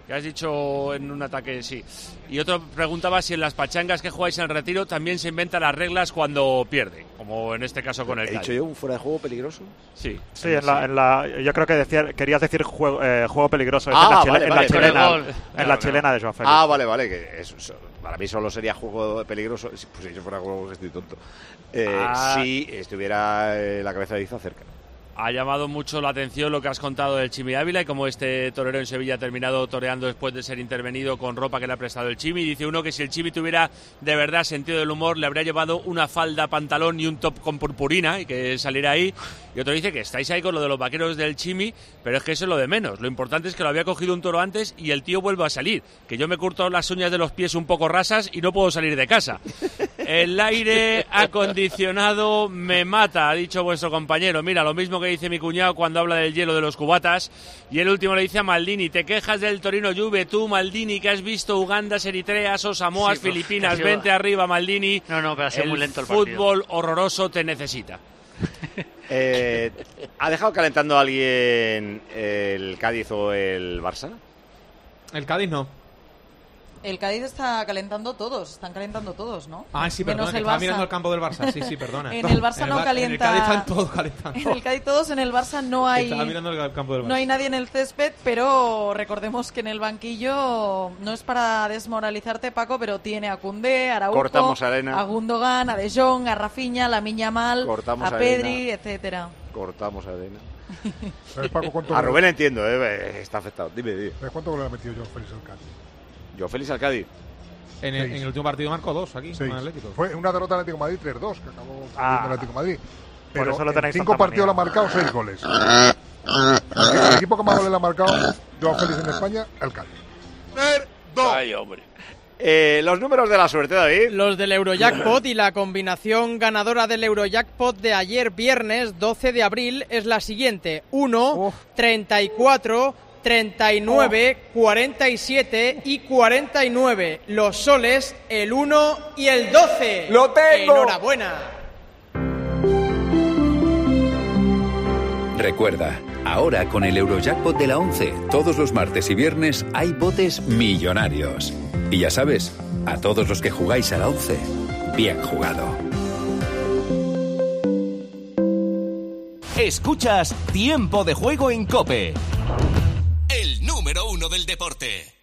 que has dicho en un ataque, sí. Y otro preguntaba si en las pachangas que jugáis en el retiro también se inventan las reglas cuando pierden, como en este caso con el ¿He Cádiz. dicho yo un fuera de juego peligroso? Sí. Sí, en la, en la, yo creo que decía, querías decir juego, eh, juego peligroso. Es Ah, en la, chile- vale, en la vale, chilena, perdón. en Claro, la claro. chilena de Joao Félix. Ah, vale, vale, que eso, eso, para mí solo sería juego peligroso. Pues si yo fuera juego estoy tonto. Eh, Ah. Si estuviera eh, la cabeza de Iza cerca. Ha llamado mucho la atención lo que has contado del Chimi Ávila y cómo este torero en Sevilla ha terminado toreando después de ser intervenido con ropa que le ha prestado el Chimi. Dice uno que si el Chimi tuviera de verdad sentido del humor, le habría llevado una falda, pantalón y un top con purpurina y que saliera ahí. Y otro dice que estáis ahí con lo de los vaqueros del Chimi, pero es que eso es lo de menos. Lo importante es que lo había cogido un toro antes y el tío vuelve a salir. Que yo me he cortado las uñas de los pies un poco rasas y no puedo salir de casa. El aire acondicionado me mata, ha dicho vuestro compañero. Mira, lo mismo que dice mi cuñado cuando habla del hielo de los cubatas. Y el último le dice a Maldini, te quejas del Torino Juve, tú Maldini, que has visto Ugandas, Eritreas o Samoas, Sí, pues, Filipinas, ha sido- vente arriba Maldini. No, no, pero ha sido muy lento el partido. fútbol horroroso te necesita. Eh, ¿Ha dejado calentando a alguien el Cádiz o el Barça? El Cádiz no. El Cádiz está calentando todos, están calentando todos, ¿no? Ah, sí, perdona, Menos que el estaba Barça. mirando el campo del Barça. Sí, sí, perdona. En el Barça En no Bar- calienta- En el Cádiz están todos calentando. En el Cádiz todos, en el Barça no hay Estaba mirando el campo del Barça. no hay nadie en el césped, pero recordemos que en el banquillo no es para desmoralizarte, Paco, pero tiene a Koundé, a Araujo, Cortamos arena. a Gundogan, a De Jong, a Rafinha, a Lamine Yamal, Cortamos a arena. Pedri, etcétera. Cortamos arena. ¿Sabes, Paco, cuánto A gol- Rubén entiendo, eh, está afectado. Dime, dime. ¿Sabes cuánto gol le ha metido Joao Félix al Cádiz? Yo Félix al Cádiz. En el, Seis. en el último partido marcó dos aquí, Seis. con el Atlético. Fue una derrota del Atlético de Madrid tres dos, que acabó Ah. perdiendo el Atlético de Madrid. Por Pero eso lo en tenéis cinco tanta partidos le ha manía. marcado seis goles. El, el equipo que más goles le ha marcado Joao Félix en España, el Cádiz. Ay, hombre. Eh, los números de la suerte, David. Los del Eurojackpot y la combinación ganadora del Eurojackpot de ayer viernes doce de abril es la siguiente: uno, treinta y cuatro, treinta y nueve, cuarenta y siete y cuarenta y nueve. Los soles, el uno y el doce. ¡Lo tengo! ¡Enhorabuena! Recuerda, ahora con el Eurojackpot de la once, todos los martes y viernes hay botes millonarios. Y ya sabes, a todos los que jugáis a la once, bien jugado. Escuchas Tiempo de Juego en COPE. El número uno del deporte.